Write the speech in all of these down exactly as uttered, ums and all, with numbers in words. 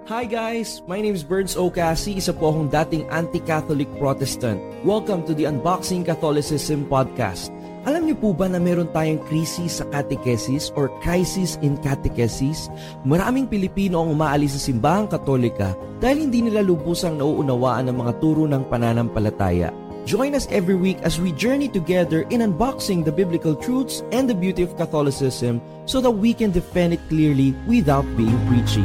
Hi guys! My name is Burns O. Cassie, isa po akong dating anti-Catholic Protestant. Welcome to the Unboxing Catholicism Podcast. Alam niyo po ba na meron tayong krisis sa catechesis or crisis in catechesis? Maraming Pilipino ang umaalis sa simbahang Katolika dahil hindi nila lubusang nauunawaan ang mga turo ng pananampalataya. Join us every week as we journey together in unboxing the biblical truths and the beauty of Catholicism so that we can defend it clearly without being preachy.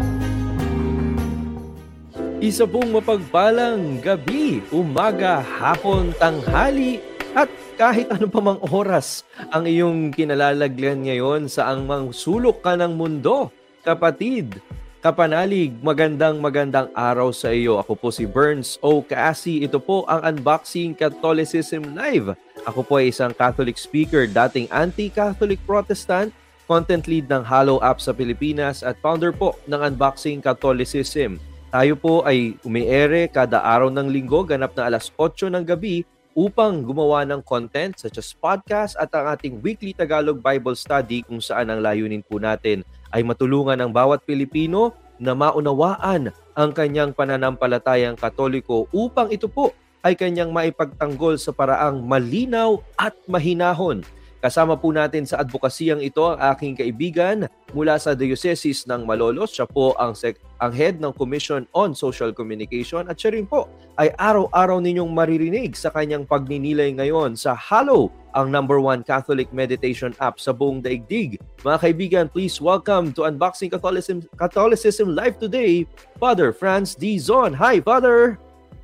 Isa pong mapagpalang gabi, umaga, hapon, tanghali, at kahit ano pa mang oras ang iyong kinalalagyan ngayon sa ang mang sulok ka ng mundo. Kapatid, kapanalig, magandang magandang araw sa iyo. Ako po si Burns O. Cassie. Ito po ang Unboxing Catholicism Live. Ako po ay isang Catholic speaker, dating anti-Catholic Protestant, content lead ng Hallow App sa Pilipinas at founder po ng Unboxing Catholicism. Tayo po ay umiere kada araw ng linggo, ganap na alas otso ng gabi upang gumawa ng content such as podcast at ang ating weekly Tagalog Bible study kung saan ang layunin po natin ay matulungan ang bawat Pilipino na maunawaan ang kanyang pananampalatayang Katoliko upang ito po ay kanyang maipagtanggol sa paraang malinaw at mahinahon. Kasama po natin sa advokasiyang ito ang aking kaibigan mula sa Diocese ng Malolos. Siya po ang, sec- ang head ng Commission on Social Communication at siya rin po ay araw-araw ninyong maririnig sa kanyang pagninilay ngayon sa Hallow, ang number one Catholic meditation app sa buong daigdig. Mga kaibigan, please welcome to Unboxing Catholicism, Catholicism Live today, Father Franz D. Zon. Hi, Father!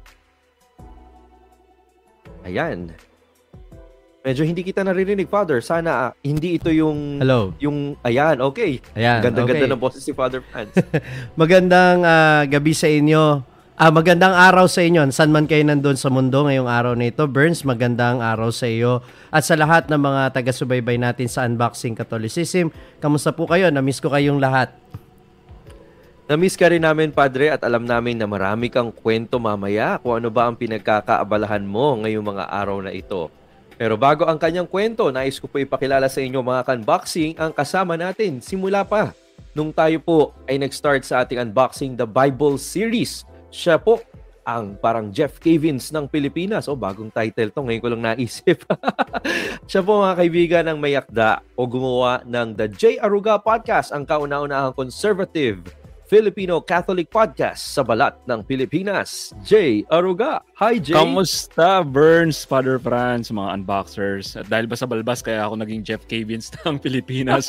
Ayan. Medyo hindi kita naririnig, Father. Sana uh, hindi ito yung... Hello. Yung, ayan, okay. Ayan, Ganda-ganda okay. ng boses si Father Franz. Magandang uh, gabi sa inyo. Ah, magandang araw sa inyo. Saan man kayo nandun sa mundo ngayong araw na ito. Burns, magandang araw sa iyo. At sa lahat ng mga taga-subaybay natin sa Unboxing Catholicism. Kamusta po kayo? Na-miss ko kayong lahat. Na-miss ka rin namin, Padre, at alam namin na marami kang kwento mamaya kung ano ba ang pinagkakaabalahan mo ngayong mga araw na ito. Pero bago ang kanyang kwento, nais ko po ipakilala sa inyo mga ka-unboxing ang kasama natin simula pa nung tayo po ay nag-start sa ating Unboxing the Bible series. Siya po ang parang Jeff Cavins ng Pilipinas. O, bagong title to. Ngayon ko lang naisip. Siya po mga kaibigan ang mayakda o gumawa ng The J. Aruga Podcast, ang kauna-unahang conservative Filipino Catholic Podcast sa balat ng Pilipinas. Jay Aruga. Hi, Jay. Kamusta, Burns, Father Franz, mga unboxers? At dahil ba sa balbas, kaya ako naging Jeff Cavins ng Pilipinas.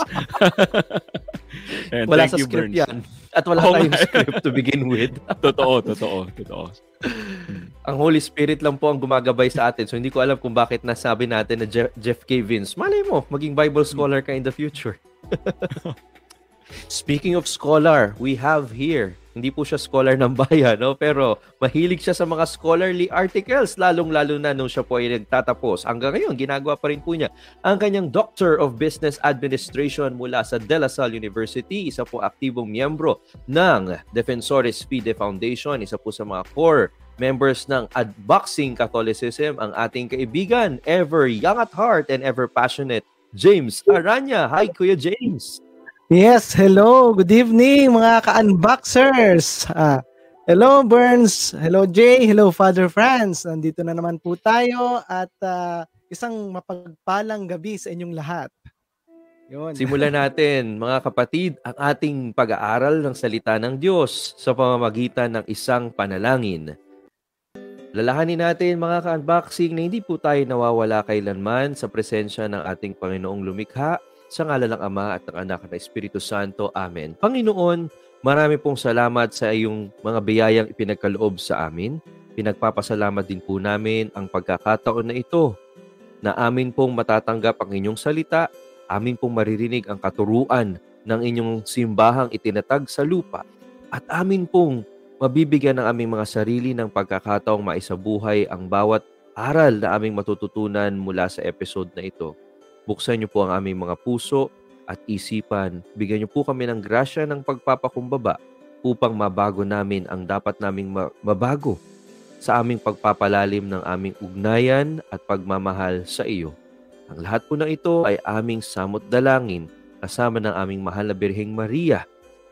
And wala thank sa you, script Burns. yan. At wala Oh, tayong my- script to begin with. Totoo, totoo, totoo. Ang Holy Spirit lang po ang gumagabay sa atin. So hindi ko alam kung bakit nasabi natin na Jeff, Jeff Cavins. Malay mo, maging Bible scholar ka in the future. Speaking of scholar, we have here, hindi po siya scholar ng bayan, no? Pero mahilig siya sa mga scholarly articles, lalong-lalo na nung siya po ay nagtatapos. Hanggang ngayon, ginagawa pa rin po niya ang kanyang Doctor of Business Administration mula sa De La Salle University. Isa po aktibong miyembro ng Defensores Fide Foundation. Isa po sa mga core members ng Unboxing Catholicism, ang ating kaibigan, ever young at heart and ever passionate, James Aranya. Hi, Kuya James! Yes, hello. Good evening mga ka-unboxers. Ah, hello Burns, hello Jay, hello Father Franz. Nandito na naman po tayo at uh, isang mapagpalang gabi sa inyong lahat. Yun. Simulan natin, mga kapatid, ang ating pag-aaral ng salita ng Diyos sa pamamagitan ng isang panalangin. Lalahanin natin, mga ka-unboxing, na hindi po tayo nawawala kailanman sa presensya ng ating Panginoong lumikha. Sa ngalan ng Ama at ng Anak at ng Espiritu Santo. Amen. Panginoon, marami pong salamat sa iyong mga biyayang ipinagkaloob sa amin. Pinagpapasalamat din po namin ang pagkakataon na ito na amin pong matatanggap ang inyong salita, amin pong maririnig ang katuruan ng inyong simbahang itinatag sa lupa, at amin pong mabibigyan ng aming mga sarili ng pagkakataong maisabuhay ang bawat aral na aming matututunan mula sa episode na ito. Buksan niyo po ang aming mga puso at isipan. Bigyan niyo po kami ng grasya ng pagpapakumbaba upang mabago namin ang dapat naming mabago sa aming pagpapalalim ng aming ugnayan at pagmamahal sa iyo. Ang lahat po ng ito ay aming samot dalangin kasama ng aming mahal na Birheng Maria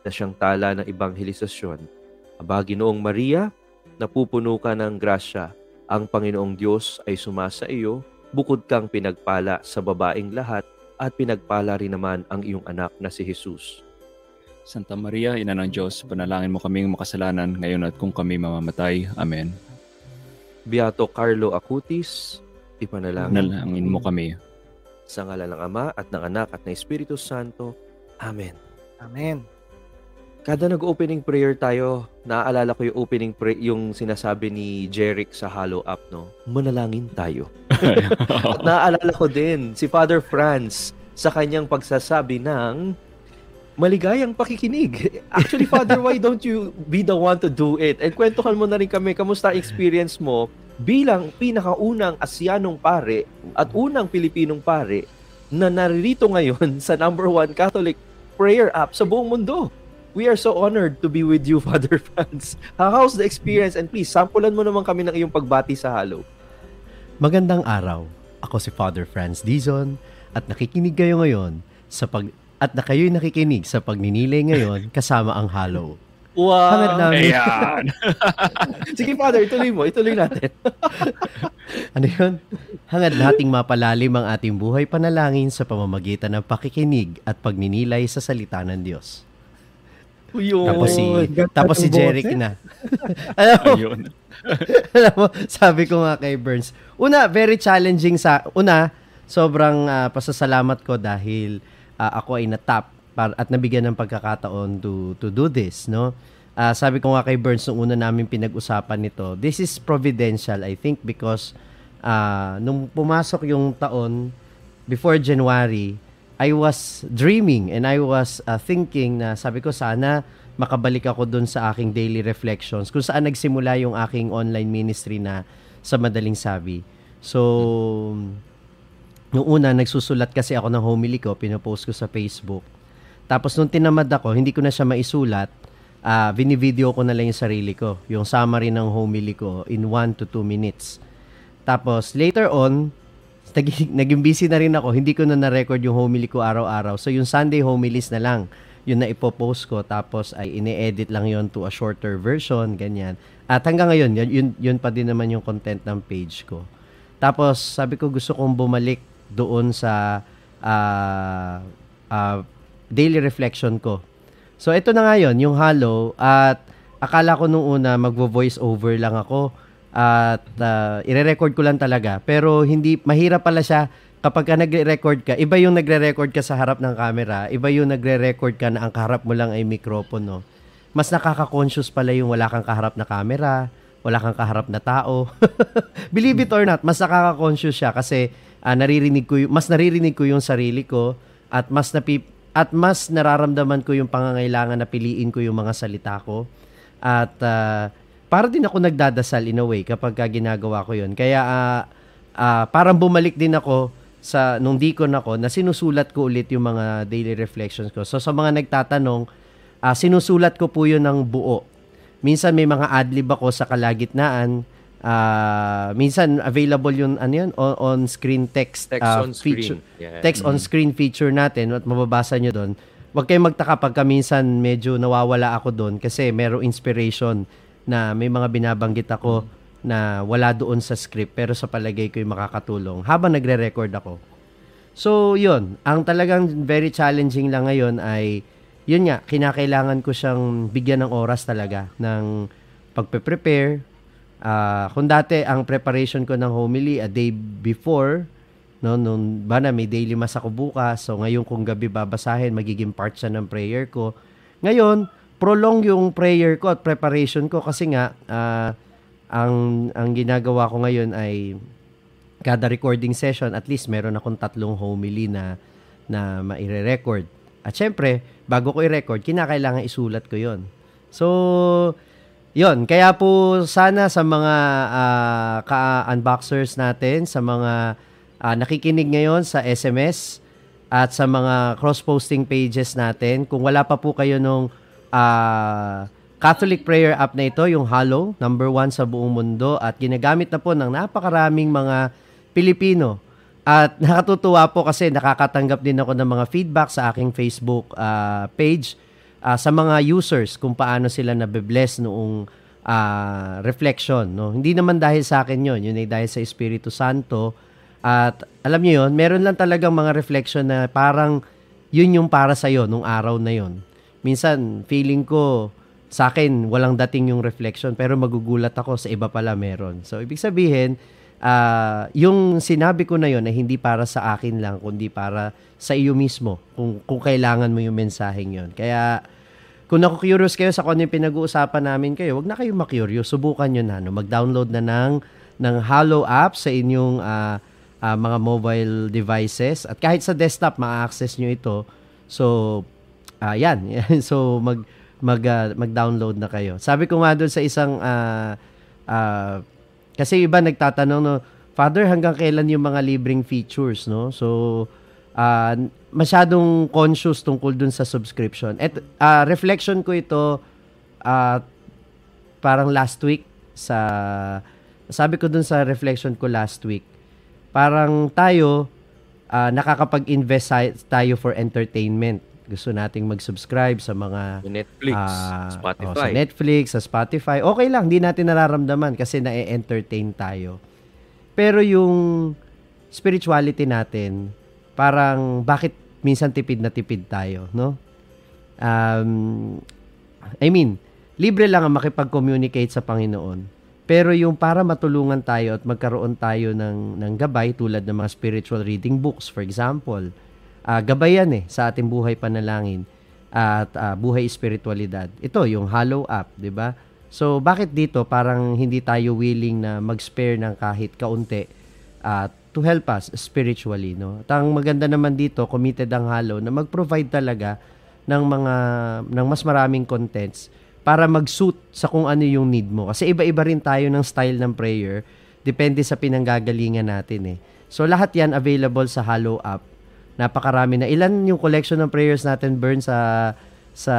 na siyang tala ng ebanghelisasyon. Aba, Ginoong Maria, napupuno ka ng grasya. Ang Panginoong Diyos ay sumasa iyo, bukod kang pinagpala sa babaeng lahat, at pinagpala rin naman ang iyong anak na si Jesus. Santa Maria, Ina ng Diyos, panalangin mo kaming makasalanan ngayon at kung kami mamamatay. Amen. Beato Carlo Acutis, ipanalangin Nalangin mo kami. sa ngalan ng Ama at ng Anak at ng Espiritu Santo. Amen. Amen. Kada nag-opening prayer tayo, naaalala ko yung opening prayer, yung sinasabi ni Jeric sa Hollow Up, no? Manalangin tayo. At naaalala ko din si Father Franz sa kanyang pagsasabi ng maligayang pakikinig. Actually, Father, why don't you be the one to do it? And kwentuhan mo na rin kami, kamusta experience mo bilang pinakaunang Asianong pare at unang Pilipinong pare na naririto ngayon sa number one Catholic prayer app sa buong mundo. We are so honored to be with you, Father Franz. How's the experience? And please, sampulan mo naman kami ng iyong pagbati sa Halo. Magandang araw. Ako si Father Franz Dizon at nakikinig kayo ngayon sa pag at na kayo'y nakikinig sa pagninilay ngayon kasama ang Halo. Hangad Wow! namin. Ayan. Sige, Father, ituloy mo. Ituloy natin. Ano yun? Hangad nating mapalalim ang ating buhay panalangin sa pamamagitan ng pakikinig at pagninilay sa salita ng Diyos. Yun. Tapos si ganda tapos si ng Jeric bote. na. Alam mo, Ayun. alam mo, sabi ko nga kay Burns, una, very challenging sa, una, sobrang ah, pasasalamat ko dahil ah, ako ay natap par, at nabigyan ng pagkakataon to, to do this, no? Ah, sabi ko nga kay Burns nung una namin pinag-usapan nito, this is providential, I think, because ah, nung pumasok yung taon, before January, I was dreaming and I was uh, thinking na sabi ko sana makabalik ako dun sa aking daily reflections kung saan nagsimula yung aking online ministry na sa Madaling Sabi. So, nung una, nagsusulat kasi ako ng homily ko, pinopost ko sa Facebook. Tapos nung tinamad ako, hindi ko na siya maisulat, uh, binivideo ko na lang yung sarili ko, yung summary ng homily ko in one to two minutes. Tapos later on, Naging, naging busy na rin ako, hindi ko na na-record yung homily ko araw-araw. So yung Sunday homilies na lang, yun na ipopost ko. Tapos ay ine-edit lang yon to a shorter version, ganyan. At hanggang ngayon, yun, yun, yun pa din naman yung content ng page ko. Tapos sabi ko gusto kong bumalik doon sa uh, uh, daily reflection ko. So ito na nga yun, yung Halo. At akala ko nung una magvo-voice over lang ako. At uh, ire-record ko lang talaga. Pero hindi, mahirap pala siya kapag ka nagre-record ka. Iba yung nagre-record ka sa harap ng camera. Iba yung nagre-record ka na ang kaharap mo lang ay mikropono. Mas nakaka-conscious pala yung wala kang kaharap na camera, wala kang kaharap na tao. Believe it or not, mas nakaka-conscious siya kasi uh, naririnig ko y- mas naririnig ko yung sarili ko at mas napi- at mas nararamdaman ko yung pangangailangan na piliin ko yung mga salita ko. At uh, para din ako nagdadasal in a way kapag ka ginagawa ko yun. Kaya uh, uh, parang bumalik din ako sa nung deacon ako na sinusulat ko ulit yung mga daily reflections ko. So sa mga nagtatanong, uh, sinusulat ko po yun ng buo. Minsan may mga adlib ako sa kalagitnaan. Uh, minsan available yun ano yun, on, on screen text, Text uh, on feature. screen. Yeah. Text on screen feature natin at mababasa nyo doon. Huwag kayong magtaka pagka minsan medyo nawawala ako doon kasi merong inspiration na may mga binabanggit ako na wala doon sa script pero sa palagay ko yung makakatulong habang nagre-record ako. So, yun. Ang talagang very challenging lang ngayon ay, yun nga, kinakailangan ko siyang bigyan ng oras talaga ng pagpe-prepare. Uh, kung dati, ang preparation ko ng homily a day before, no, nung ba na may daily mass ako bukas, so ngayon kung gabi babasahin, magiging part siya ng prayer ko. Ngayon, prolong yung prayer ko at preparation ko kasi nga uh, ang ang ginagawa ko ngayon ay kada recording session at least meron akong tatlong homily na na maire-record. At syempre, bago ko i-record, kinakailangan isulat ko 'yon. So, 'yon, kaya po sana sa mga uh, ka-unboxers natin, sa mga uh, nakikinig ngayon sa S M S at sa mga cross-posting pages natin, kung wala pa po kayo nung Uh, Catholic prayer app na ito, yung Halo, number one sa buong mundo at ginagamit na po ng napakaraming mga Pilipino. At nakatutuwa po kasi nakakatanggap din ako ng mga feedback sa aking Facebook uh, page ah, sa mga users kung paano sila nabe-bless noong ah, reflection, no? Hindi naman dahil sa akin 'yon, yun ay dahil sa Espiritu Santo. At alam niyo 'yon, meron lang talagang mga reflection na parang yun yung para sa iyo nung araw na yon. Minsan feeling ko sa akin walang dating yung reflection, pero magugulat ako sa iba pala meron. So ibig sabihin, ah, yung sinabi ko na yon ay hindi para sa akin lang, kundi para sa iyo mismo, kung kung kailangan mo yung mensaheng yon. Kaya kung naku-curious kayo sa kung ano yung pinag-uusapan namin kayo, wag na kayong ma-curious, subukan nyo na, no? Mag-download na ng ng Hallow app sa inyong ah, ah, mga mobile devices, at kahit sa desktop ma-access nyo ito. So ah, yan. So mag mag ah, mag-download na kayo. Sabi ko nga doon sa isang ah, ah, kasi iba nagtatanong, no, Father, hanggang kailan yung mga libreng features, no? So ah, masyadong conscious tungkol dun sa subscription. At ah, reflection ko ito ah, parang last week sa sabi ko dun sa reflection ko last week, parang tayo ah, nakakapag-invest sa- tayo for entertainment. Gusto nating mag-subscribe sa mga Netflix, ah, oh, sa Spotify. Netflix, sa Spotify. Okay lang, hindi natin nararamdaman kasi na-entertain tayo. Pero yung spirituality natin, parang bakit minsan tipid na tipid tayo, no? Um, I mean, libre lang ang makipag-communicate sa Panginoon. Pero yung para matulungan tayo at magkaroon tayo ng, ng gabay tulad ng mga spiritual reading books, for example, ah, gabay yan eh sa ating buhay panalangin at ah, buhay espiritualidad. Ito, yung Hallow app, di ba? So, bakit dito parang hindi tayo willing na mag-spare ng kahit kaunti at to help us spiritually, no? At ang maganda naman dito, committed ang Hallow na mag-provide talaga ng mga ng mas maraming contents para mag-suit sa kung ano yung need mo. Kasi iba-iba rin tayo ng style ng prayer, depende sa pinanggagalingan natin eh. So lahat 'yan available sa Hallow app. Napakarami na. Ilan yung collection ng prayers natin, Burn, sa sa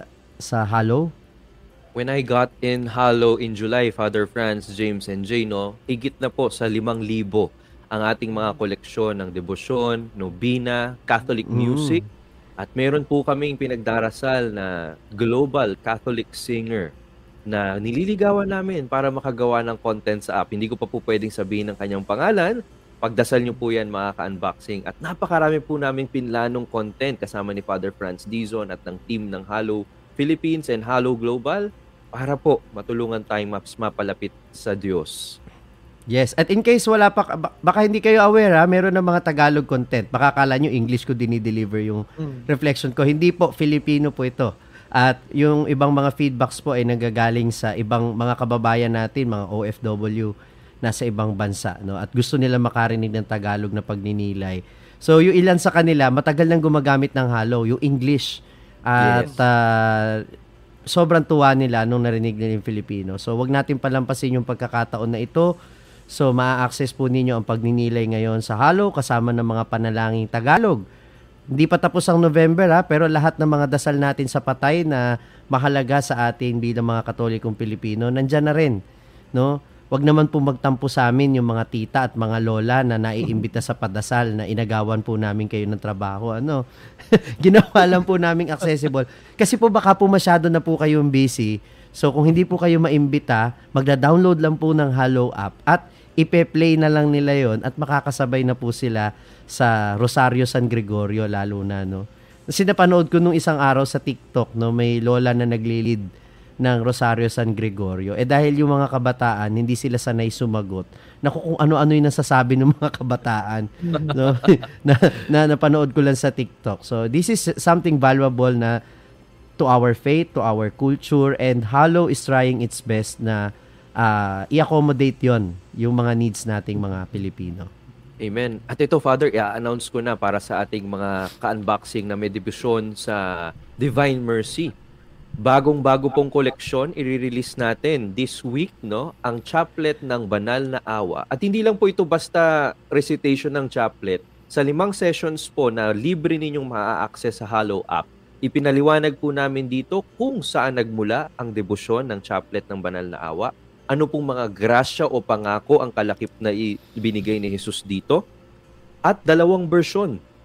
sa Hallow? When I got in Hallow in July, Father Franz, James, and Jay, no, higit na po sa limang libo ang ating mga koleksyon ng debosyon, nobina, Catholic music, at meron po kaming pinagdarasal na global Catholic singer na nililigawan namin para makagawa ng content sa app. Hindi ko pa po pwedeng sabihin ng kanyang pangalan. Pagdasal niyo po yan, mga ka-unboxing. At napakarami po naming pinlanong content kasama ni Father Franz Dizon at ng team ng Hallow Philippines and Hallow Global para po matulungan tayong mas mapalapit sa Diyos. Yes, at in case wala pa, ba- baka hindi kayo aware ha, meron ng mga Tagalog content. Baka akala nyo English ko dinideliver yung reflection ko. Hindi po, Filipino po ito. At yung ibang mga feedbacks po ay nagagaling sa ibang mga kababayan natin, mga O F W, nasa ibang bansa, no? At gusto nila makarinig ng Tagalog na pagninilay. So, yung ilan sa kanila, matagal nang gumagamit ng Hallow, yung English. At Yes. ah, sobrang tuwa nila nung narinig nila yung Filipino. So, wag natin palampasin yung pagkakataon na ito. So, maa-access po ninyo ang pagninilay ngayon sa Hallow kasama ng mga panalangin Tagalog. Hindi pa tapos ang November ha, pero lahat ng mga dasal natin sa patay na mahalaga sa atin bilang mga Katolikong Pilipino, nandyan na rin, no? Wag naman po magtampo sa amin yung mga tita at mga lola na naiimbita sa padasal na inagawan po namin kayo ng trabaho. Ano? Ginawa lang po namin accessible. Kasi po baka po masyado na po kayong busy. So kung hindi po kayo maimbita, magda-download lang po ng Hallow app at ipe-play na lang nila yon at makakasabay na po sila sa Rosario San Gregorio lalo na, no. Kasi napanood ko nung isang araw sa TikTok, no, may lola na naglilid ng Rosario San Gregorio. Eh dahil yung mga kabataan hindi sila sanay sumagot. Naku, kung ano-ano yung nasasabi ng mga kabataan, no, na, na napanood ko lang sa TikTok. So this is something valuable na to our faith, to our culture, and Hallow is trying its best na uh, i-accommodate yon yung mga needs nating mga Pilipino. Amen. At ito, Father, i-announce ko na para sa ating mga ka-unboxing na may debosyon sa Divine Mercy. Bagong-bago pong koleksyon, i-release natin this week, no, ang chaplet ng Banal na Awa. At hindi lang po ito basta recitation ng chaplet. Sa limang sessions po na libre ninyong maa-access sa Hallow app, ipinaliwanag po namin dito kung saan nagmula ang debosyon ng chaplet ng Banal na Awa, ano pong mga grasya o pangako ang kalakip na ibinigay ni Jesus dito, at dalawang version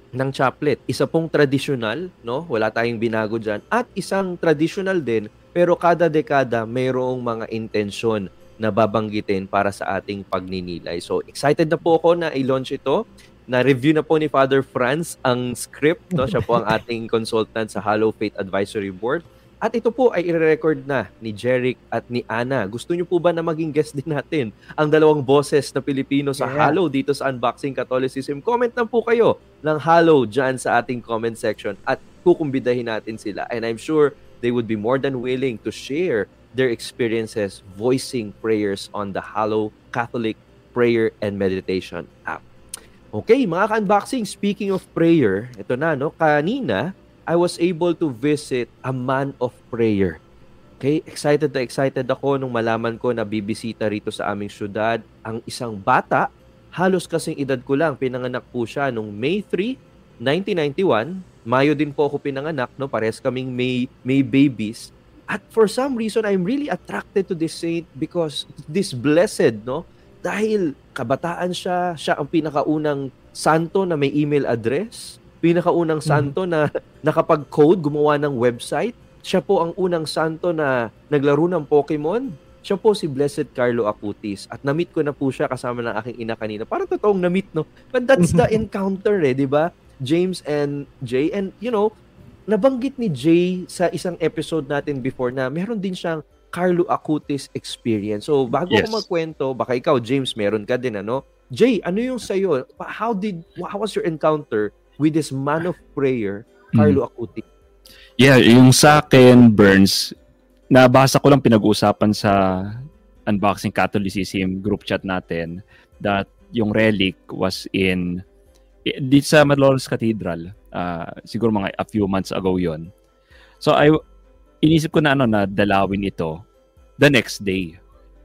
ng chaplet. Isa pong traditional, no? Wala tayong binago dyan. At isang traditional din, pero kada dekada mayroong mga intensyon na babanggitin para sa ating pagninilay. So, excited na po ako na i-launch ito. Na-review na po ni Father Franz ang script, no? Siya po ang ating consultant sa Hallow Faith Advisory Board. At ito po ay i-record na ni Jeric at ni Ana. Gusto niyo po ba na maging guest din natin ang dalawang boses na Pilipino sa Yeah. Hallow dito sa Unboxing Catholicism? Comment lang po kayo ng Hallow dyan sa ating comment section at kukumbidahin natin sila. And I'm sure they would be more than willing to share their experiences voicing prayers on the Hallow Catholic Prayer and Meditation app. Okay, mga ka-unboxing, speaking of prayer, ito na, no? Kanina, I was able to visit a man of prayer. Okay, excited na excited ako nung malaman ko na bibisita rito sa aming syudad ang isang bata. Halos kasing edad ko lang, pinanganak po siya nung May third, nineteen ninety-one. Mayo din po ako pinanganak, no? Pares kaming May, May babies. At for some reason, I'm really attracted to this saint because this blessed, no? Dahil kabataan siya, siya ang pinakaunang santo na may email address, pinakaunang santo na nakapag-code, gumawa ng website. Siya po ang unang santo na naglaro ng Pokemon. Siya po si Blessed Carlo Acutis. At na-meet ko na po siya kasama ng aking ina kanina. Parang totoong na-meet, no? But that's the encounter, eh, di ba? James and Jay. And, you know, nabanggit ni Jay sa isang episode natin before na meron din siyang Carlo Acutis experience. So, bago Yes. ako magkwento, baka ikaw, James, meron ka din, ano? Jay, ano yung sa'yo? How did, how was your encounter with this man of prayer, Carlo Acutis? Yeah, yung sa akin, Burns, nabasa ko lang pinag-uusapan sa Unboxing Catholicism group chat natin that yung relic was in dito sa Malolos Cathedral. Uh, siguro mga a few months ago yon. So, I, inisip ko na ano na dalawin ito the next day.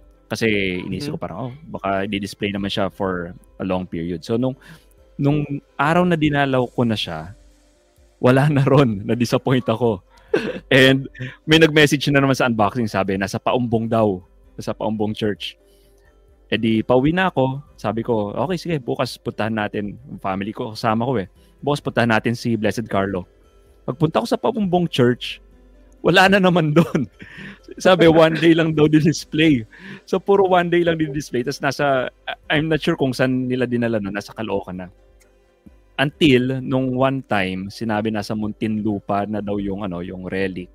Kasi inisip ko parang, oh, baka di-display naman siya for a long period. So, nung nung araw na dinalaw ko na siya, wala na ron. Na-disappoint ako. And may nag-message na naman sa unboxing, sabi, nasa Paumbong daw. Nasa Paumbong Church. E di, pauwi na ako. Sabi ko, okay, sige, bukas puntahan natin. Family ko, kasama ko eh. Bukas puntahan natin si Blessed Carlo. Pagpunta ko sa Paumbong Church, wala na naman doon. Sabi, one day lang daw di-display. So, puro one day lang di-display. Tapos nasa, I'm not sure kung saan nila dinala no, nasa Caloocan na. Until, nung one time, sinabi nasa Muntinlupa na daw yung, ano, yung relic.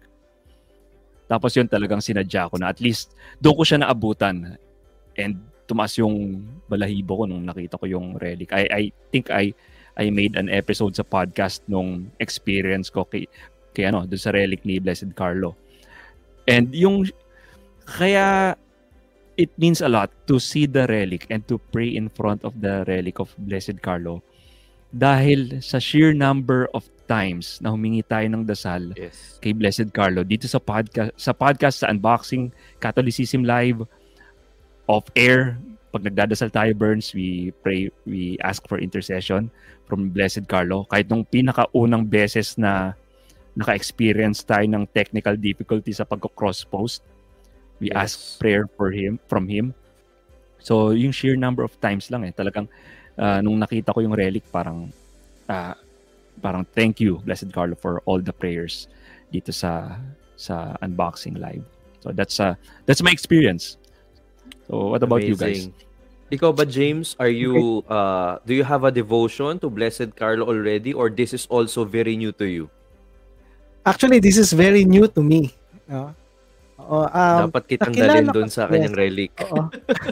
Tapos yun talagang sinadya ko na. At least, doon ko siya naabutan. And tumaas yung balahibo ko nung nakita ko yung relic. I, I think I, I made an episode sa podcast nung experience ko kay, kay ano, doon sa relic ni Blessed Carlo. And yung, kaya, it means a lot to see the relic and to pray in front of the relic of Blessed Carlo. Dahil sa sheer number of times na humingi tayo ng dasal Yes. kay Blessed Carlo dito sa podcast, sa podcast sa Unboxing Catholicism Live, off air, pag nagdadasal tayo, Burns, we pray, we ask for intercession from Blessed Carlo. Kahit nung pinakaunang beses na naka-experience tayo ng technical difficulty sa pagko-cross post, we Yes. ask prayer for him, from him. So, yung sheer number of times lang eh, talagang uh, nung nakita ko yung relic, parang uh, parang thank you, Blessed Carlo, for all the prayers dito sa sa Unboxing Live. So, that's uh, that's my experience. So, what about you guys? Amazing. Ikaw ba, James, are you, uh, do you have a devotion to Blessed Carlo already or this is also very new to you? Actually, this is very new to me. No? Oo, um, Dapat kitang nakilala dalhin ko- doon sa kanyang relic. Oo.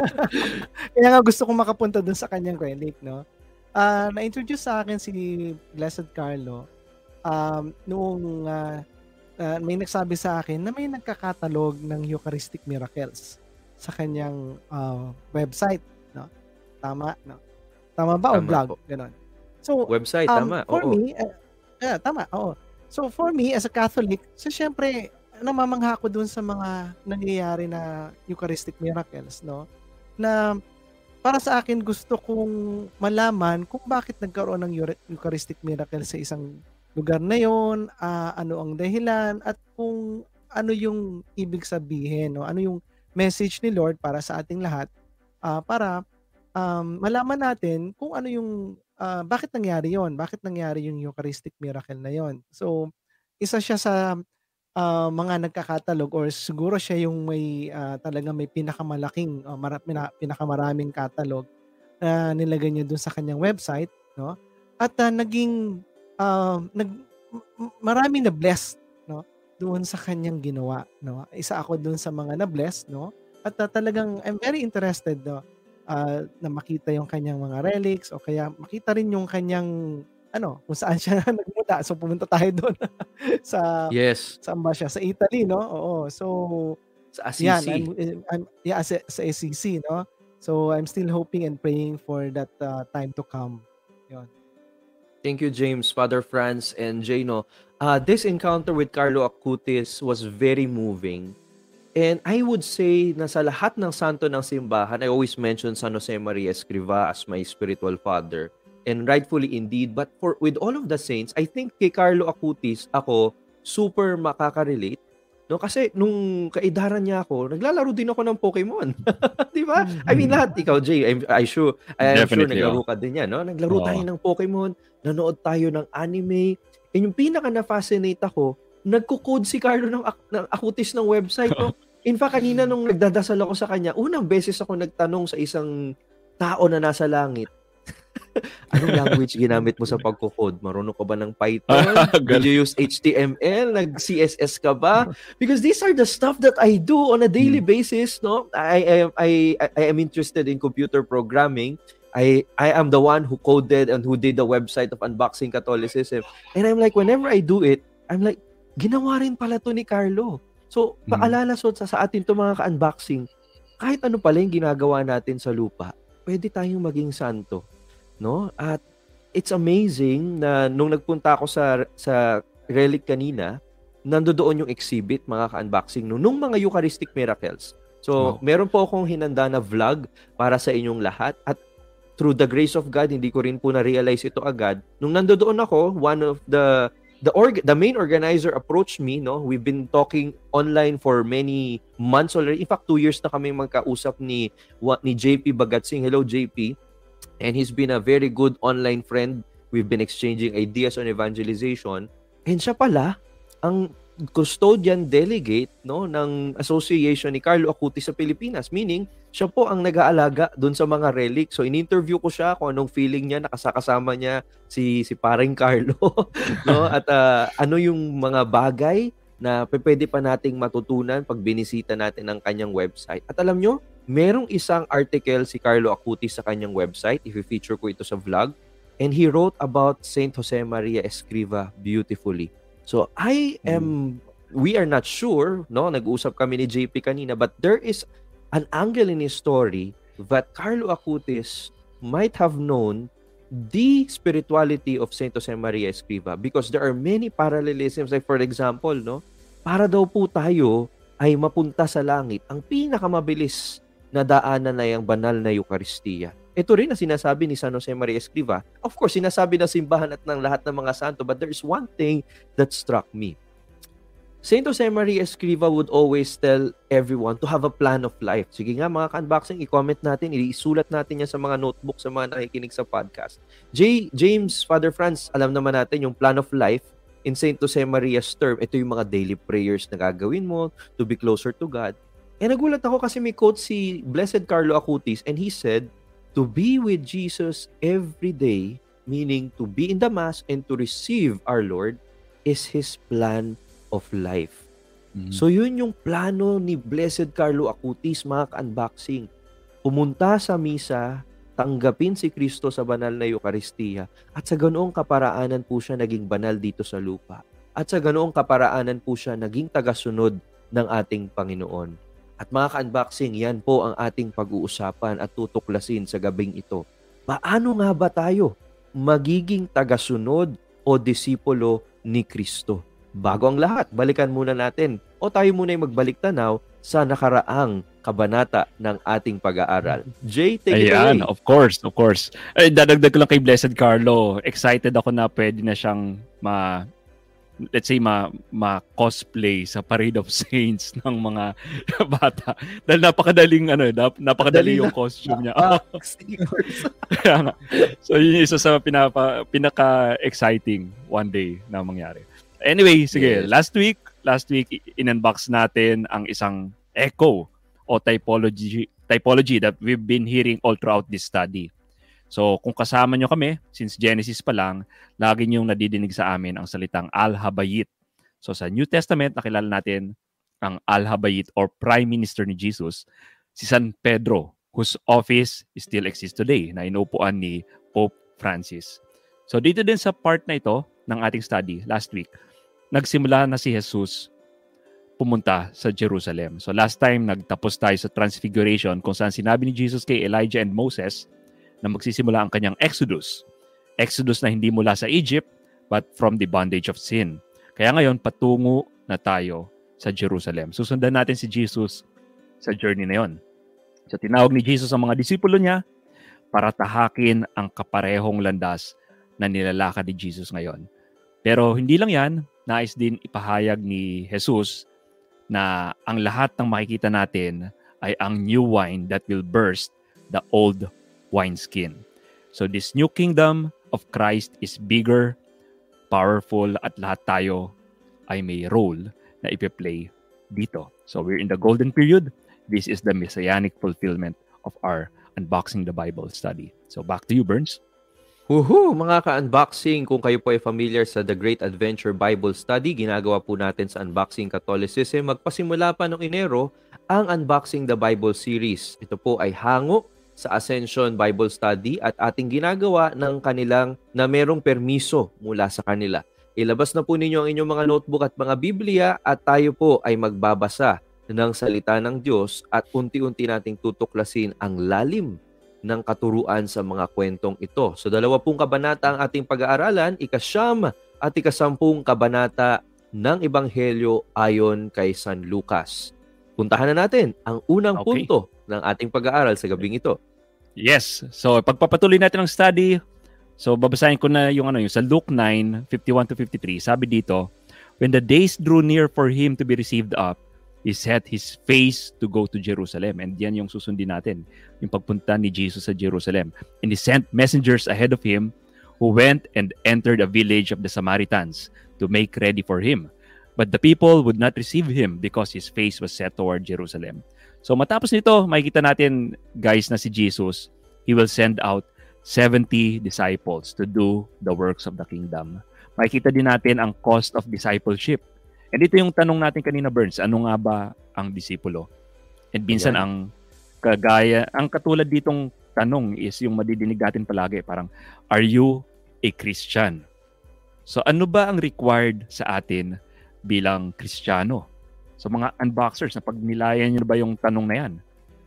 Kaya nga gusto kong makapunta dun sa kanyang relic, no? Ah, na-introduce sa akin si Blessed Carlo um, noong ah, ah, may nagsabi sa akin na may nagkakatalog ng Eucharistic Miracles sa kanyang ah, website, no? Tama, no? Tama ba o Tama blog? po. Ganon. So, Website, um, tama. for Oo. me, uh, yeah, tama, oo. So, for me, as a Catholic, so syempre, namamangha ko dun sa mga nangyayari na Eucharistic miracles, no? Na para sa akin, gusto kong malaman kung bakit nagkaroon ng Euro- Eucharistic miracle sa isang lugar na yon, ah, ano ang dahilan, at kung ano yung ibig sabihin, no? Ano yung message ni Lord para sa ating lahat, ah, para um, malaman natin kung ano yung, ah, bakit nangyari yon, bakit nangyari yung Eucharistic miracle na yon. So, isa siya sa ah, mga nagkakatalog or siguro siya yung may, ah, talagang may pinakamalaking o mara pina pinakamaraming catalog na nilagay niya dun sa kanyang website 'no, at, ah, naging, ah, nag m m maraming na-blessed 'no, doon sa kanyang ginawa 'no. Isa ako dun sa mga na-bless 'no, at, ah, talagang I'm very interested 'no, ah, na makita yung kanyang mga relics o kaya makita rin yung kanyang ano, kung saan siya nagmula. So, pumunta tayo dun sa Yes, saan ba siya? Sa Italy 'no, oo. So, sa yan I'm Assisi. eh, I'm yeah, sa sa A C C 'no. So, I'm still hoping and praying for that, ah, time to come, yun. Thank you, James, Father Franz, and Jano. Uh, this encounter with Carlo Acutis was very moving. And I would say na sa lahat ng santo ng simbahan, I always mention San Jose Maria Escriva as my spiritual father. And rightfully indeed. But for with all of the saints, I think kay Carlo Acutis, ako super makaka-relate. No, kasi nung kaedaran niya ako, naglalaro din ako ng Pokemon. 'Di ba? I mean, lahat ikaw, Jay, I'm, I sure, I am sure Definitely, naglaro oh. ka din yan, no? Naglaro tayo Oo. ng Pokemon, nanood tayo ng anime. And yung pinaka na-fascinate ako, nagko-code si Carlo ng, ak- ng Acutis ng website, no? In fact, kanina nung nagdadasal ako sa kanya, unang beses ako nagtanong sa isang tao na nasa langit, anong language ginamit mo sa pagko-code? Marunong ka ba ng Python? Did you use H T M L? Nag-C S S ka ba? Because these are the stuff that I do on a daily basis, no? I am I, I I am interested in computer programming. I I am the one who coded and who did the website of Unboxing Catholicism. And I'm like, whenever I do it, I'm like, ginawa rin pala to ni Carlo. So, Mm. paalala so sa, sa atin to mga ka-unboxing, kahit ano pala yung ginagawa natin sa lupa, pwede tayong maging santo. No? At it's amazing na nung nagpunta ako sa sa relic kanina, nandoon yung exhibit, mga ka-unboxing, no, nung mga Eucharistic miracles. So, Wow. meron po akong hinanda na vlog para sa inyong lahat at through the grace of God, hindi ko rin po na-realize ito agad. Nung nandoon ako, one of the the org the main organizer approached me, no. We've been talking online for many months already. In fact, two years na kami magkausap ni wa- ni J P Bagatsing. Hello, J P. And he's been a very good online friend. We've been exchanging ideas on evangelization. And siya pala ang custodian delegate, no, ng association ni Carlo Acutis sa Pilipinas. Meaning, siya po ang nag-aalaga doon sa mga relic. So, in-interview ko siya kung anong feeling niya, nakasakasama niya si si paring Carlo. No? At ah, ano yung mga bagay na pe- pwede pa nating matutunan pag binisita natin ang kanyang website. At alam nyo, merong isang article si Carlo Acutis sa kanyang website. I-feature ko ito sa vlog. And he wrote about Saint Jose Maria Escriva beautifully. So I am, we are not sure, no? Nag-usap kami ni J P kanina, but there is an angle in his story that Carlo Acutis might have known the spirituality of Saint Jose Maria Escriva because there are many parallelisms. Like for example, no? Para daw po tayo ay mapunta sa langit, ang pinakamabilis na daanan na yung banal na Eucharistia. Ito rin na sinasabi ni San Jose Maria Escriva. Of course, sinasabi ng simbahan at ng lahat ng mga santo, but there's one thing that struck me. Saint Jose Maria Escriva would always tell everyone to have a plan of life. Sige nga mga ka-unboxing, i-comment natin, isulat natin yan sa mga notebook sa mga nakikinig sa podcast. J. James, Father Franz, alam naman natin yung plan of life in Saint Jose Maria's term. Ito yung mga daily prayers na gagawin mo to be closer to God. Eh nagulat ako kasi may quote si Blessed Carlo Acutis and he said, to be with Jesus every day, meaning to be in the Mass and to receive our Lord, is His plan of life. Mhm. So yun yung plano ni Blessed Carlo Acutis, mga ka-unboxing. Pumunta sa misa, tanggapin si Kristo sa banal na Eucharistia, at sa ganoong kaparaanan po siya naging banal dito sa lupa. At sa ganoong kaparaanan po siya naging tagasunod ng ating Panginoon. At mga ka-unboxing, yan po ang ating pag-uusapan at tutuklasin sa gabing ito. Paano nga ba tayo magiging tagasunod o disipulo ni Kristo? Bago ang lahat, balikan muna natin o tayo muna ay magbalik tanaw sa nakaraang kabanata ng ating pag-aaral. Jay, take it Ayan, away. of course, of course. Ay, dadagdag ko lang kay Blessed Carlo. Excited ako na pwede na siyang ma let's say, ma, ma-cosplay sa Parade of Saints ng mga bata. Dahil napakadaling, ano, nap, napakadali yung costume niya. Ah, Kaya nga. So, yun yung isa sa pinapa, pinaka-exciting one day na mangyari. Anyway, sige, Yes. last week, last week, in-unbox natin ang isang echo o typology, typology that we've been hearing all throughout this study. So, kung kasama nyo kami, since Genesis pa lang, lagi nyong nadidinig sa amin ang salitang Al-Habayit. So, sa New Testament, nakilala natin ang Al-Habayit or Prime Minister ni Jesus, si San Pedro, whose office still exists today, na inuupuan ni Pope Francis. So, dito din sa part na ito ng ating study last week, nagsimula na si Jesus pumunta sa Jerusalem. So, last time, nagtapos tayo sa Transfiguration kung saan sinabi ni Jesus kay Elijah and Moses na magsisimula ang kanyang Exodus. Exodus na hindi mula sa Egypt, but from the bondage of sin. Kaya ngayon, patungo na tayo sa Jerusalem. Susundan natin si Jesus sa journey na yon. So, tinawag ni Jesus ang mga disipulo niya para tahakin ang kaparehong landas na nilalakad ni Jesus ngayon. Pero hindi lang yan, nais din ipahayag ni Jesus na ang lahat ng makikita natin ay ang new wine that will burst the old wineskin. So this new kingdom of Christ is bigger, powerful, at lahat tayo ay may role na ipe-play dito. So we're in the golden period. This is the messianic fulfillment of our Unboxing the Bible study. So back to you, Burns. Woohoo! Mga ka-unboxing, kung kayo po ay familiar sa The Great Adventure Bible Study, ginagawa po natin sa Unboxing Catholicism, magpasimula pa noong Enero ang Unboxing the Bible series. Ito po ay hango sa Ascension Bible Study at ating ginagawa ng kanilang na merong permiso mula sa kanila. Ilabas na po ninyo ang inyong mga notebook at mga Biblia at tayo po ay magbabasa ng salita ng Diyos at unti-unti nating tutuklasin ang lalim ng katuruan sa mga kwentong ito. So dalawa pong kabanata ang ating pag-aaralan, ikasyam at ikasampung kabanata ng Ebanghelyo ayon kay San Lucas. Puntahan na natin ang unang Okay. punto ng ating pag-aaral sa gabing ito. Yes. So, pagpapatuloy natin ang study, so babasahin ko na yung ano yung sa Luke nine, fifty-one to fifty-three. Sabi dito, when the days drew near for him to be received up, he set his face to go to Jerusalem. And yan yung susundin natin, yung pagpunta ni Jesus sa Jerusalem. And he sent messengers ahead of him who went and entered a village of the Samaritans to make ready for him. But the people would not receive him because his face was set toward Jerusalem. So matapos nito, makikita natin, guys, na si Jesus, he will send out seventy disciples to do the works of the kingdom. Makikita din natin ang cost of discipleship. And ito yung tanong natin kanina, Burns, ano nga ba ang disipulo? And minsan Ayan. ang kagaya, ang katulad ditong tanong is yung madidinig natin palagi, parang, are you a Christian? So ano ba ang required sa atin bilang Kristiyano? So mga unboxers, na pag nilayan nyo ba yung tanong na yan?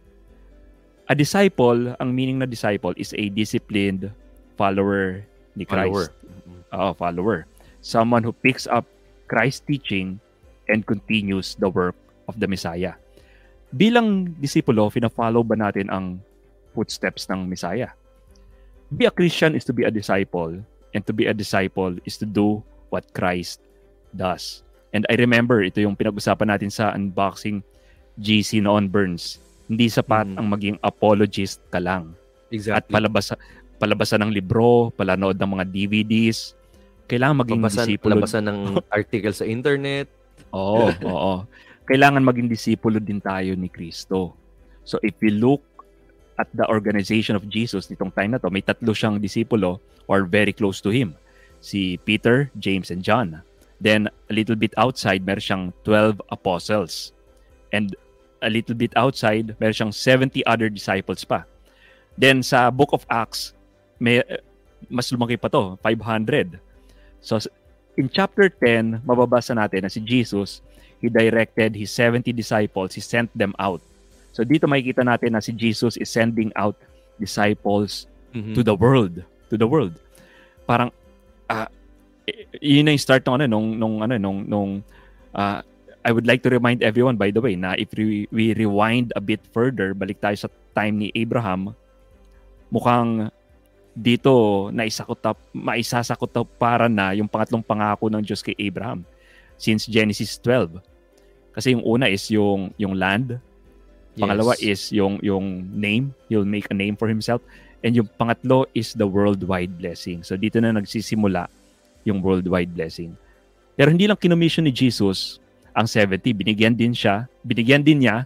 A disciple, ang meaning na disciple is a disciplined follower ni Christ. Follower. Oo, follower. Someone who picks up Christ's teaching and continues the work of the Messiah. Bilang disipulo, fina-follow ba natin ang footsteps ng Messiah? To be a Christian is to be a disciple, and to be a disciple is to do what Christ does. And I remember, ito yung pinag-usapan natin sa Unboxing G C noon, Burns. Hindi sapat Mm. ang maging apologist ka lang. At Exactly. palabasa, palabasan ng libro, palanood ng mga D V Ds. Kailangan maging Palabasan, disipulo. palabasan ng article sa internet. Oo, oo. Kailangan maging disipulo din tayo ni Kristo. So if we look at the organization of Jesus nitong time na to, may tatlo siyang disipulo or very close to him. Si Peter, James, and John. Then a little bit outside, meron siyang twelve apostles. And a little bit outside, meron siyang seventy other disciples pa. Then sa Book of Acts, may mas lumaki pa to, five hundred. So in chapter ten, mababasa natin na si Jesus, he directed his seventy disciples, he sent them out. So dito makikita natin na si Jesus is sending out disciples Mhm. to the world, to the world. Parang ah yun na yung start ng ano nung nung ano nung nung ah, I would like to remind everyone, by the way, na if we, we rewind a bit further, balik tayo sa time ni Abraham, mukhang dito naisakotap, maisasakotap para na yung pangatlong pangako ng Diyos kay Abraham since Genesis twelve. Kasi yung una is yung yung land, pangalawa Yes. is yung yung name, he'll make a name for himself, and yung pangatlo is the worldwide blessing. So dito na nagsisimula yung worldwide blessing. Pero hindi lang kinommission ni Jesus ang seventy, binigyan din siya, binigyan din niya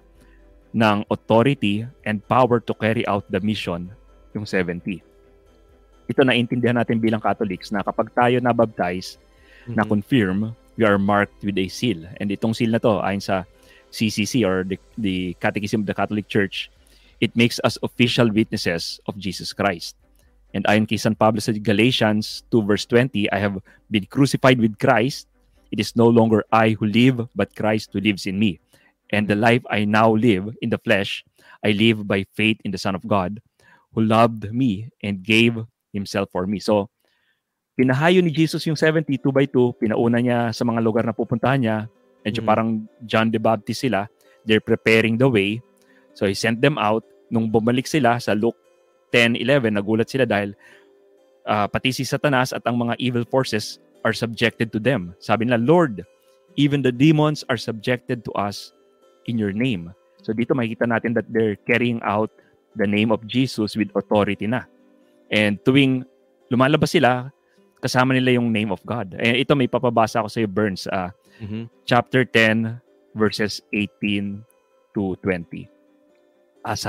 ng authority and power to carry out the mission, yung seventy. Ito naintindihan natin bilang Catholics na kapag tayo nabaptize, Mhm. na-confirm, we are marked with a seal. And itong seal na to, ayon sa C C C or the, the Catechism of the Catholic Church, it makes us official witnesses of Jesus Christ. And ayon kay San Pablo sa Galatians two verse twenty, I have been crucified with Christ. It is no longer I who live, but Christ who lives in me. And the life I now live in the flesh, I live by faith in the Son of God, who loved me and gave himself for me. So, pinahayo ni Jesus yung seventy, two by two, pinauna niya sa mga lugar na pupuntahan niya. Medyo Mhm. parang John the Baptist sila. They're preparing the way. So, he sent them out. Nung bumalik sila sa Luke ten eleven, nagulat sila dahil uh, pati si Satanas at ang mga evil forces are subjected to them. Sabi nila, Lord, even the demons are subjected to us in your name. So dito makikita natin that they're carrying out the name of Jesus with authority na. And tuwing lumalabas sila, kasama nila yung name of God. Eh, ito may papabasa ako sa iyo, Burns. Uh, Mhm. chapter ten, verses eighteen to twenty. Asa.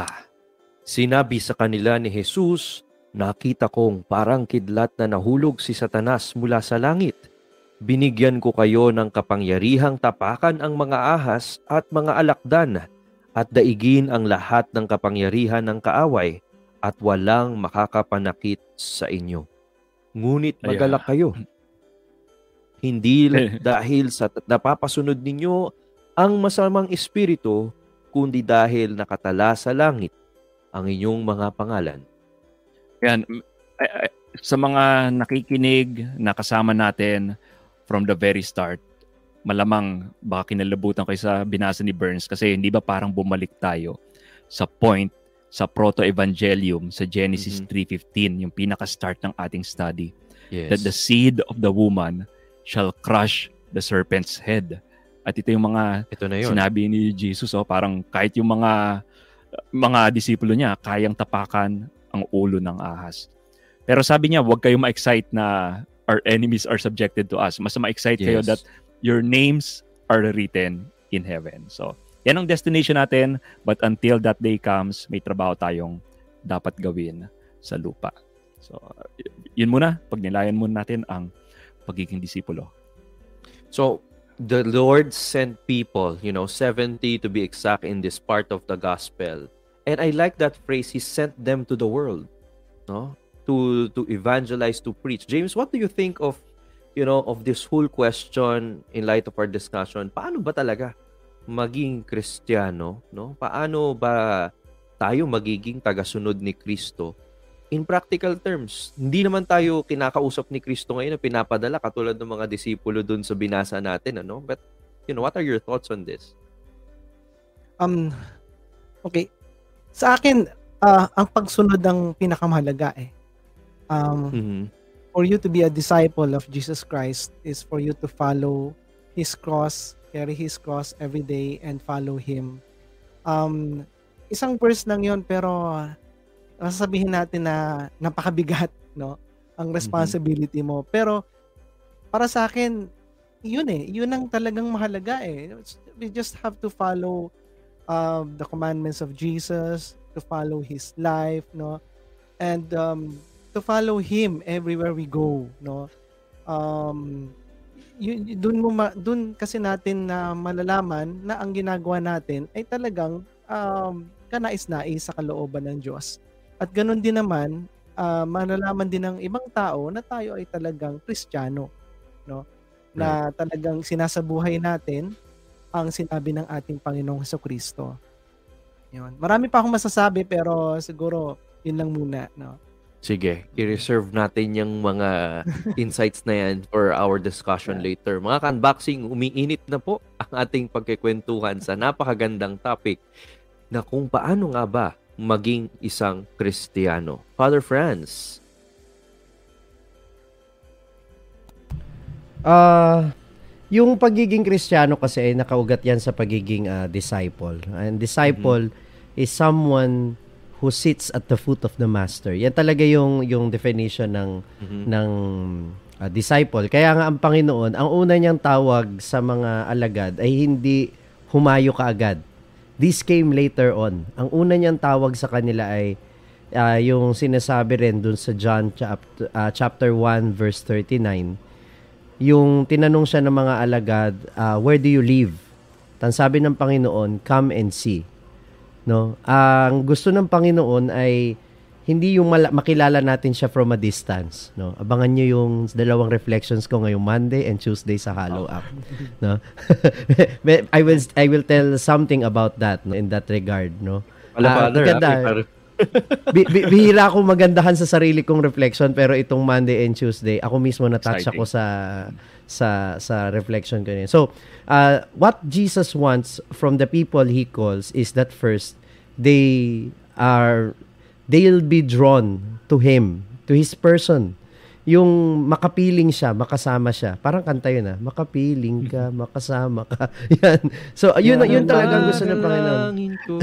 Sinabi sa kanila ni Jesus, nakita kong parang kidlat na nahulog si Satanas mula sa langit. Binigyan ko kayo ng kapangyarihang tapakan ang mga ahas at mga alakdan at daigin ang lahat ng kapangyarihan ng kaaway at walang makakapanakit sa inyo. Ngunit Ay, magalak kayo. Hindi l- dahil sa t- napapasunod ninyo ang masamang espiritu, kundi dahil nakatala sa langit ang inyong mga pangalan. Yan. Ay- ay- Sa mga nakikinig na kasama natin from the very start, malamang baka kinalabutan kayo sa binasa ni Burns kasi hindi ba parang bumalik tayo sa point sa proto-evangelium sa Genesis Mhm. three fifteen, yung pinaka-start ng ating study. Yes. That the seed of the woman shall crush the serpent's head. At ito yung mga Ito na yun. sinabi ni Jesus, oh, parang kahit yung mga mga disipulo niya, kayang tapakan ang ulo ng ahas. Pero sabi niya, huwag kayong ma-excite na our enemies are subjected to us. Mas ma-excite kayo Yes. that your names are written in heaven. So, yan ang destination natin. But until that day comes, may trabaho tayong dapat gawin sa lupa. So, yun muna. Pagnilayan muna natin ang pagiging disipulo. So, the Lord sent people, you know, seventy to be exact in this part of the gospel. And I like that phrase, He sent them to the world, no? To to evangelize, to preach. James, what do you think of, you know, of this whole question in light of our discussion? Paano ba talaga maging Kristiyano, no? Paano ba tayo magiging tagasunod ni Kristo? In practical terms, hindi naman tayo kinakausap ni Kristo ngayon na pinapadala katulad ng mga disipulo dun sa binasa natin, ano? But, you know, what are your thoughts on this? Um, okay. Sa akin, ah, ang pagsunod ang pinakamahalaga eh. Um, Mhm. for you to be a disciple of Jesus Christ is for you to follow His cross, carry His cross every day, and follow Him. Um, isang verse lang yon pero sasabihin natin na napakabigat, no? Ang responsibility mo. Pero para sa akin, yun eh. Yun ang talagang mahalaga eh. We just have to follow um, the commandments of Jesus, to follow His life, no? And um, to follow Him everywhere we go, no? Um, yun, dun mo ma, dun kasi natin na malalaman na ang ginagawa natin ay talagang um, kanais-nais sa kalooban ng Diyos. At ganun din naman, uh, malalaman din ng ibang tao na tayo ay talagang Kristiyano, no? Na talagang sinasabuhay natin ang sinabi ng ating Panginoong Jesucristo. Yun. Marami pa akong masasabi pero siguro yun lang muna, no? Sige, i-reserve natin yung mga insights na yan for our discussion later. Mga ka-unboxing, umiinit na po ang ating pagkikwentuhan sa napakagandang topic na kung paano nga ba maging isang Kristiyano. Father Franz, Ah, yung pagiging Kristiyano kasi ay nakaugat yan sa pagiging ah, disciple. And disciple is someone who sits at the foot of the master. Yan talaga yung yung definition ng Mhm. ng ah, disciple. Kaya nga ang Panginoon, ang una niyang tawag sa mga alagad ay hindi humayo kaagad. This came later on. Ang una niyang tawag sa kanila ay ah, yung sinasabi rin dun sa John chapter, ah, chapter one verse thirty-nine. Yung tinanong siya ng mga alagad, ah, where do you live? Tan sabi ng Panginoon, come and see. No? Ang gusto ng Panginoon ay hindi yung mala- makilala natin siya from a distance, no? Abangan niyo yung dalawang reflections ko ngayong Monday and Tuesday sa Hollow Up, no? I will I will tell something about that, no, in that regard, no. Pala, Ah, Father, maganda. ah, may par- Bi- bi- bihira akong magandahan sa sarili kong reflection, pero itong Monday and Tuesday ako mismo na-touch Exciting. ako sa sa sa reflection ko niya. So, uh, what Jesus wants from the people he calls is that first they are they'll be drawn to him, to his person. Yung makapiling siya, makasama siya. Parang kanta yun ah. Makapiling ka, makasama ka. Yan. So, yun, yun talaga ang gusto ng Panginoon. Dalangin ko.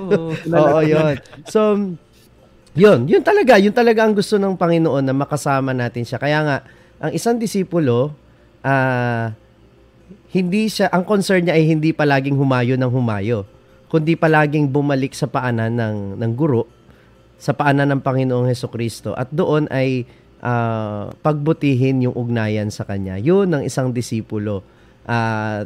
Oo, yun. So, yun. Yun talaga. Yun talaga ang gusto ng Panginoon na makasama natin siya. Kaya nga, ang isang disipulo, ah, hindi siya, ang concern niya ay hindi palaging humayo ng humayo, kundi palaging bumalik sa paanan ng, ng guro, sa paanan ng Panginoong Hesukristo. At doon ay ah, pagbutihin yung ugnayan sa Kanya. Yun ang isang disipulo. At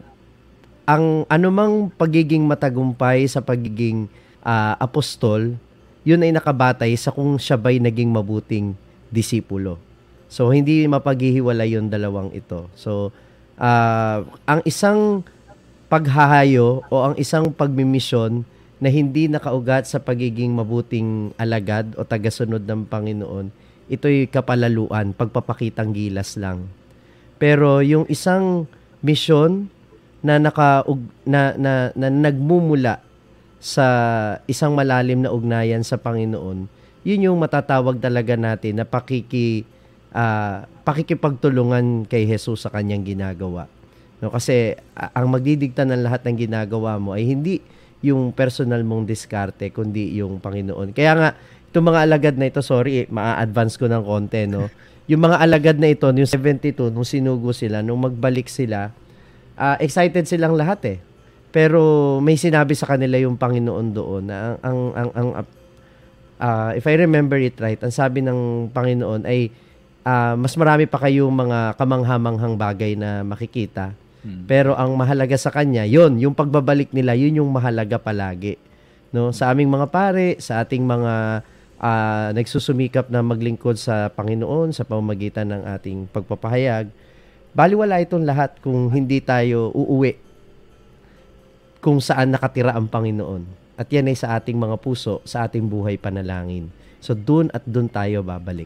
ang anumang pagiging matagumpay sa pagiging ah, apostol, yun ay nakabatay sa kung siya ba'y naging mabuting disipulo. So, hindi mapaghihiwalay yung dalawang ito. So, ah, ang isang paghahayo o ang isang pagmimisyon na hindi nakaugat sa pagiging mabuting alagad o tagasunod ng Panginoon, ito'y kapalaluan, pagpapakitang gilas lang. Pero yung isang misyon na naka na, na, na nagmumula sa isang malalim na ugnayan sa Panginoon, yun yung matatawag talaga natin na pakiki ah, pakikipagtulungan kay Jesus sa kanyang ginagawa. No, kasi a- ang magdidikta ng lahat ng ginagawa mo ay hindi yung personal mong diskarte, kundi yung Panginoon. Kaya nga, itong mga alagad na ito, sorry, eh, ma-advance ko ng konti, no? Yung mga alagad na ito, yung seventy-two, nung sinugo sila, nung magbalik sila, ah, excited silang lahat eh. Pero may sinabi sa kanila yung Panginoon doon na ang, ang, ang, ang ah, if I remember it right, ang sabi ng Panginoon ay ah, mas marami pa kayong mga kamanghamanghang bagay na makikita. Pero ang mahalaga sa kanya, yun, yung pagbabalik nila, yun yung mahalaga palagi. No, sa aming mga pare, sa ating mga ah, nagsusumikap na maglingkod sa Panginoon sa pamamagitan ng ating pagpapahayag, baliwala itong lahat kung hindi tayo uuwi kung saan nakatira ang Panginoon. At yan ay sa ating mga puso, sa ating buhay panalangin. So dun at dun tayo babalik.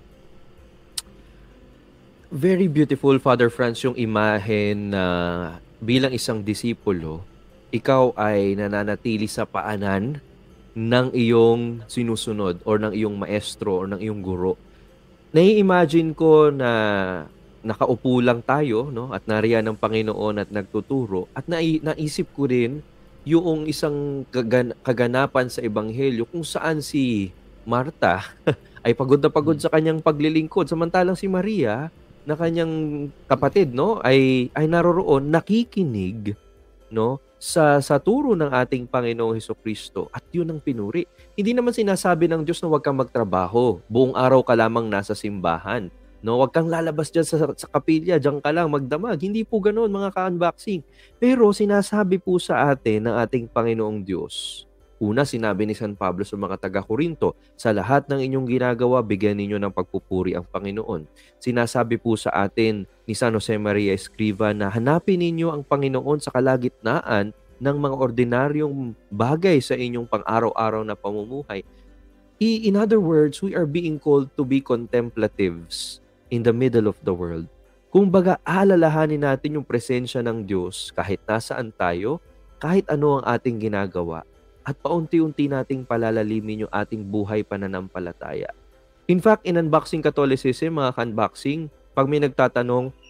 Very beautiful, Father Franz, yung imahe na bilang isang disipulo, ikaw ay nananatili sa paanan ng iyong sinusunod or ng iyong maestro or ng iyong guro. Nai-imagine ko na nakaupo lang tayo, no, at nariyan ng Panginoon at nagtuturo, at nai- naisip ko rin yung isang kagan- kaganapan sa Ebanghelyo kung saan si Marta ay pagod na pagod sa kanyang paglilingkod, samantalang si Maria na kanyang kapatid, no, ay ay naroroon nakikinig, no, sa sa turo ng ating Panginoong Hesukristo, at yun ang pinuri. Hindi naman sinasabi ng Diyos na huwag kang magtrabaho, buong araw ka lamang nasa simbahan, no, huwag kang lalabas diyan sa sa kapilya, diyan ka lang magdamag. Hindi po ganoon, mga ka-unboxing. Pero sinasabi po sa atin ng ating Panginoong Diyos. Una, sinabi ni San Pablo sa mga taga-Korinto, sa lahat ng inyong ginagawa, bigyan ninyo ng pagpupuri ang Panginoon. Sinasabi po sa atin ni San Jose Maria Escriva na hanapin ninyo ang Panginoon sa kalagitnaan ng mga ordinaryong bagay sa inyong pang-araw-araw na pamumuhay. I- In other words, we are being called to be contemplatives in the middle of the world. Kung baga, alalahanin natin yung presensya ng Diyos kahit nasaan tayo, kahit ano ang ating ginagawa, at paunti-unti nating palalalimin yung ating buhay pananampalataya. In fact, in Unboxing Catholicism, mga ka-unboxing, pag may nagtatanong,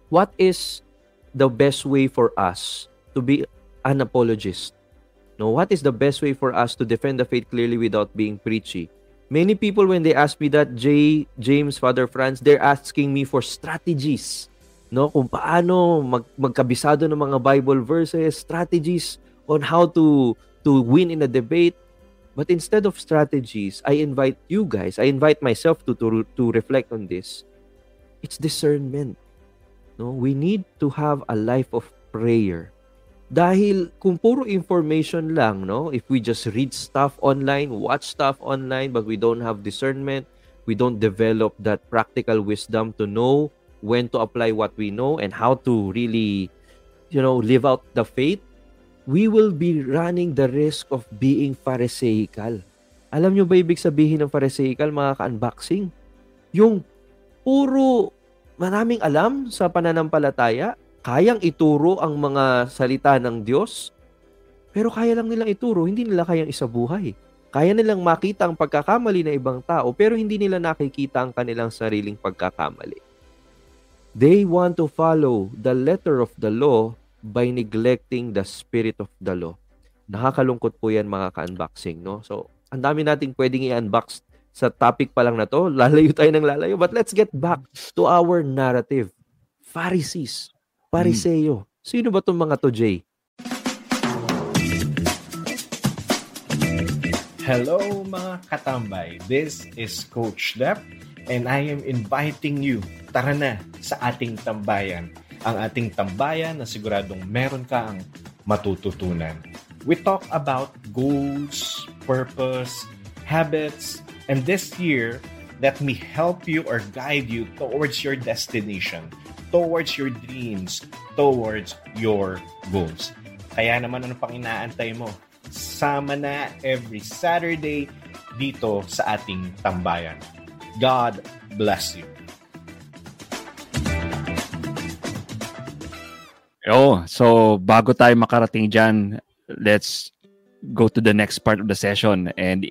what is the best way for us to be an apologist? No, what is the best way for us to defend the faith clearly without being preachy? Many people, when they ask me that, Jay, James, Father Franz, they're asking me for strategies. No, kung paano mag magkabisado ng mga Bible verses, strategies on how to to win in a debate. But instead of strategies, I invite you guys, I invite myself to to to reflect on this. It's discernment. No, we need to have a life of prayer. Dahil kung puro information lang, no, if we just read stuff online, watch stuff online, but we don't have discernment, we don't develop that practical wisdom to know when to apply what we know and how to really, you know, live out the faith, we will be running the risk of being Pharisaical. Alam nyo ba ibig sabihin ng Pharisaical, mga ka-unboxing? Yung puro maraming alam sa pananampalataya, kayang ituro ang mga salita ng Diyos, pero kaya lang nilang ituro, hindi nila kayang isabuhay. Kaya nilang makita ang pagkakamali ng ibang tao, pero hindi nila nakikita ang kanilang sariling pagkakamali. They want to follow the letter of the law by neglecting the spirit of the law. Nakakalungkot po yan, mga ka-unboxing, no? So, ang dami nating pwedeng i-unbox sa topic pa lang na to. Lalayo tayo ng lalayo. But let's get back to our narrative. Pharisees. Pariseo. Sino ba itong mga to, Jay? Hello mga katambay. This is Coach Dep and I am inviting you. Tara na sa ating tambayan. Ang ating tambayan na siguradong meron ka ang matututunan. We talk about goals, purpose, habits, and this year, let me help you or guide you towards your destination, towards your dreams, towards your goals. Kaya naman ano pang inaantay mo? Sama na every Saturday dito sa ating tambayan. God bless you. Oh, so bago tayo makarating dyan, let's go to the next part of the session. And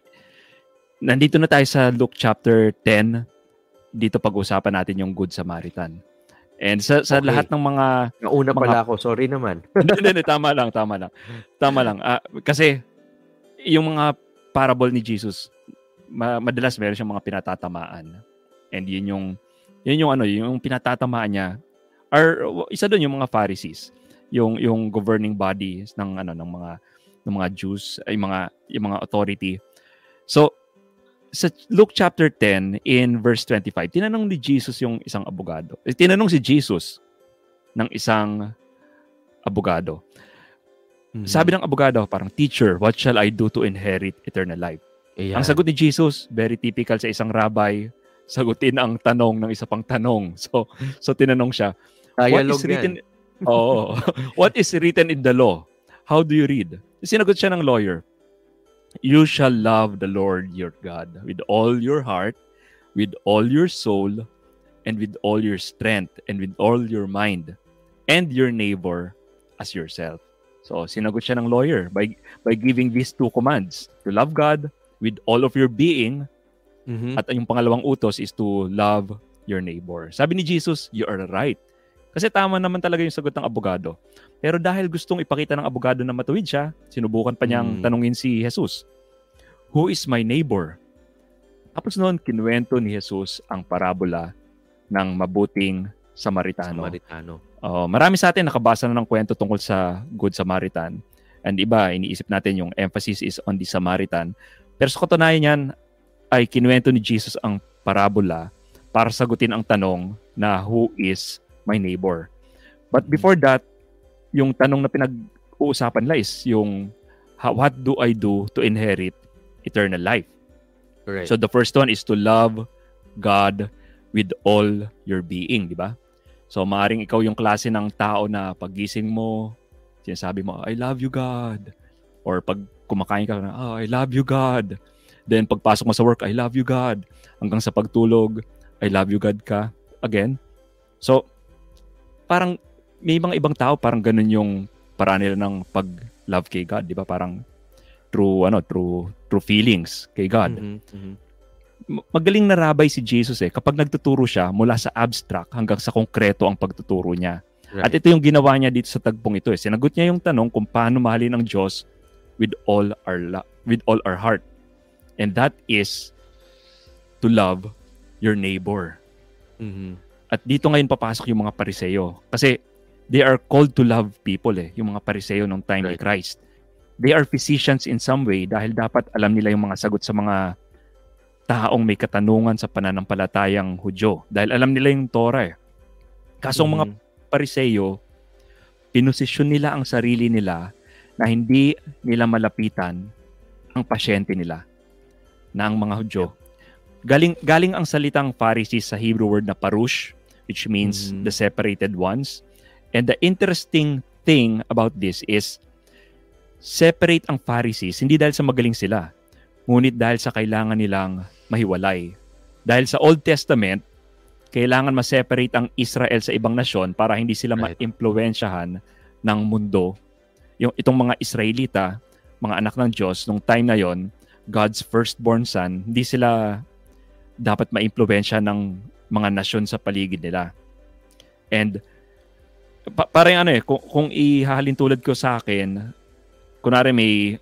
nandito na tayo sa Luke chapter ten. Dito pag-usapan natin yung Good Samaritan. And sa sa Okay. lahat ng mga Nauna mga- pala ako. Sorry naman. hindi, hindi, tama lang, tama lang. Tama lang. Ah, kasi yung mga parable ni Jesus, ma- madalas meron siyang mga pinatatamaan. And yun yung yun yung ano, yung pinatatamaan niya are isa doon yung mga Pharisees, yung yung governing bodies ng ano ng mga ng mga Jews, ay mga yung mga authority. So sa Luke chapter ten in verse twenty-five, tinanong ni Jesus yung isang abogado. Eh, tinanong si Jesus ng isang abogado. Mhm. Sabi ng abogado, parang, "Teacher, what shall I do to inherit eternal life?" Ayan. Ang sagot ni Jesus, very typical sa isang rabbi, sagutin ang tanong ng isa pang tanong. So so tinanong siya, "What Dialogue is written yan. Oh, what is written in the law? How do you read?" Sinagot siya ng lawyer, "You shall love the Lord your God with all your heart, with all your soul, and with all your strength, and with all your mind, and your neighbor as yourself." So, sinagot siya ng lawyer by by giving these two commands: to love God with all of your being, Mhm. at yung pangalawang utos is to love your neighbor. Sabi ni Jesus, you are right. Kasi tama naman talaga yung sagot ng abogado. Pero dahil gustong ipakita ng abogado na matuwid siya, sinubukan pa niyang Mm. tanungin si Jesus, "Who is my neighbor?" Tapos noon, kinuwento ni Jesus ang parabola ng mabuting Samaritano. Samaritano. Oh, marami sa atin nakabasa na ng kwento tungkol sa Good Samaritan. And iba, iniisip natin yung emphasis is on the Samaritan. Pero sa katunayan yan, ay kinuwento ni Jesus ang parabola para sagutin ang tanong na who is my neighbor. But before that, yung tanong na pinag-uusapan nila is yung how, what do I do to inherit eternal life? Correct. So the first one is to love God with all your being, di ba? So maaring ikaw yung klase ng tao na paggising mo, sinasabi mo, "I love you, God." Or pag kumakain ka, "Oh, I love you, God." Then pagpasok mo sa work, "I love you, God." Hanggang sa pagtulog, "I love you, God" ka again. So parang may mga ibang tao parang ganun yung paraan nila ng pag-love kay God, di ba? Parang through ano, through through feelings kay God. Mhm, mhm. magaling na rabay si Jesus eh. Kapag nagtuturo siya, mula sa abstract hanggang sa konkreto ang pagtuturo niya. Right. At ito yung ginawa niya dito sa tagpong ito eh. Sinagot niya yung tanong kung paano mahalin ang Diyos with all our la- with all our heart. And that is to love your neighbor. Mhm. At dito ngayon papasok yung mga Pariseo. Kasi they are called to love people eh. Yung mga Pariseo nung time ni Right. Christ. They are physicians in some way dahil dapat alam nila yung mga sagot sa mga taong may katanungan sa pananampalatayang Hudyo. Dahil alam nila yung Torah eh. Kaso ang mga Mhm. Pariseo, pinosisyon nila ang sarili nila na hindi nila malapitan ang pasyente nila na ang mga Hudyo. Galing, galing ang salitang Pharisees sa Hebrew word na parush, which means Mhm. the separated ones. And the interesting thing about this is separate ang Pharisees, hindi dahil sa magaling sila, ngunit dahil sa kailangan nilang mahiwalay. Dahil sa Old Testament, kailangan ma-separate ang Israel sa ibang nasyon para hindi sila Right. ma-impluwensyahan ng mundo. Yung itong mga Israelita, mga anak ng Diyos, nung time na yon, God's firstborn son, hindi sila dapat ma-impluwensya ng mga nasyon sa paligid nila. And pa- parang ano eh, kung, kung ihahalin tulad ko sa akin, kunwari may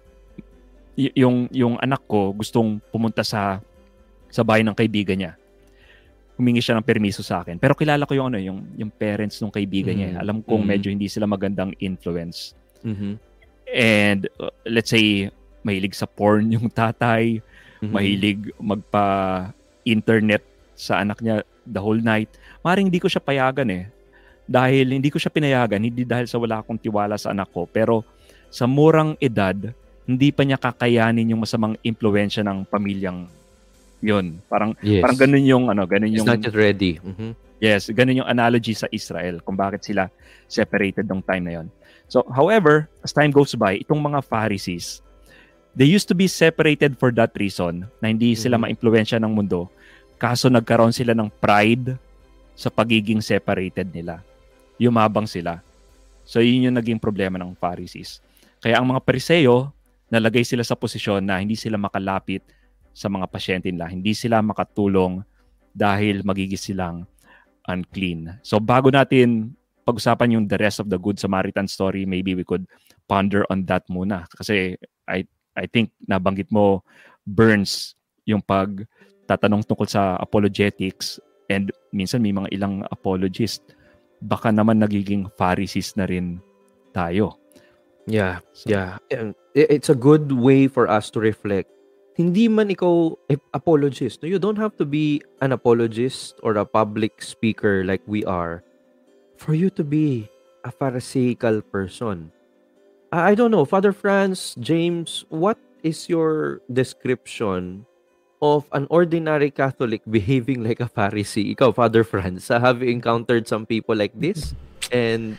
y- yung yung anak ko gustong pumunta sa sa bahay ng kaibigan niya. Humingi siya ng permiso sa akin. Pero kilala ko yung ano, yung yung parents ng kaibigan niya. eh. Mhm. Alam kong Mhm. medyo hindi sila magandang influence. Mhm. And uh, let's say mahilig sa porn yung tatay, Mhm. mahilig magpa-internet sa anak niya the whole night. Maring hindi ko siya payagan eh. Dahil hindi ko siya pinayagan, hindi dahil sa wala akong tiwala sa anak ko, pero sa murang edad, hindi pa niya kakayanin yung masamang impluwensya ng pamilyang yun. Parang Yes. parang ganun yung ano, ganun It's yung not yet ready. Mhm. yes, ganun yung analogy sa Israel kung bakit sila separated nung time na yon. So, however, as time goes by, itong mga Pharisees, they used to be separated for that reason, na hindi sila Mhm. maimpluwensya ng mundo. Kaso nagkaroon sila ng pride sa pagiging separated nila. Yumabang sila. So, yun yung naging problema ng Pharisees. Kaya ang mga Pariseo, nalagay sila sa posisyon na hindi sila makalapit sa mga pasyente nila. Hindi sila makatulong dahil magiging silang unclean. So, bago natin pag-usapan yung the rest of the Good Samaritan story, maybe we could ponder on that muna. Kasi I I think nabanggit mo, Burns, yung pagtatanong tungkol sa apologetics, and minsan may mga ilang apologist. Baka naman nagiging Pharisees na rin tayo. Yeah, So, yeah. And i- it's a good way for us to reflect. Hindi man ikaw a- apologist. No? You don't have to be an apologist or a public speaker like we are for you to be a Pharisaical person. I I don't know, Father Franz, James, what is your description of an ordinary Catholic behaving like a Pharisee? Ikaw, Father Franz, uh, have you encountered some people like this? And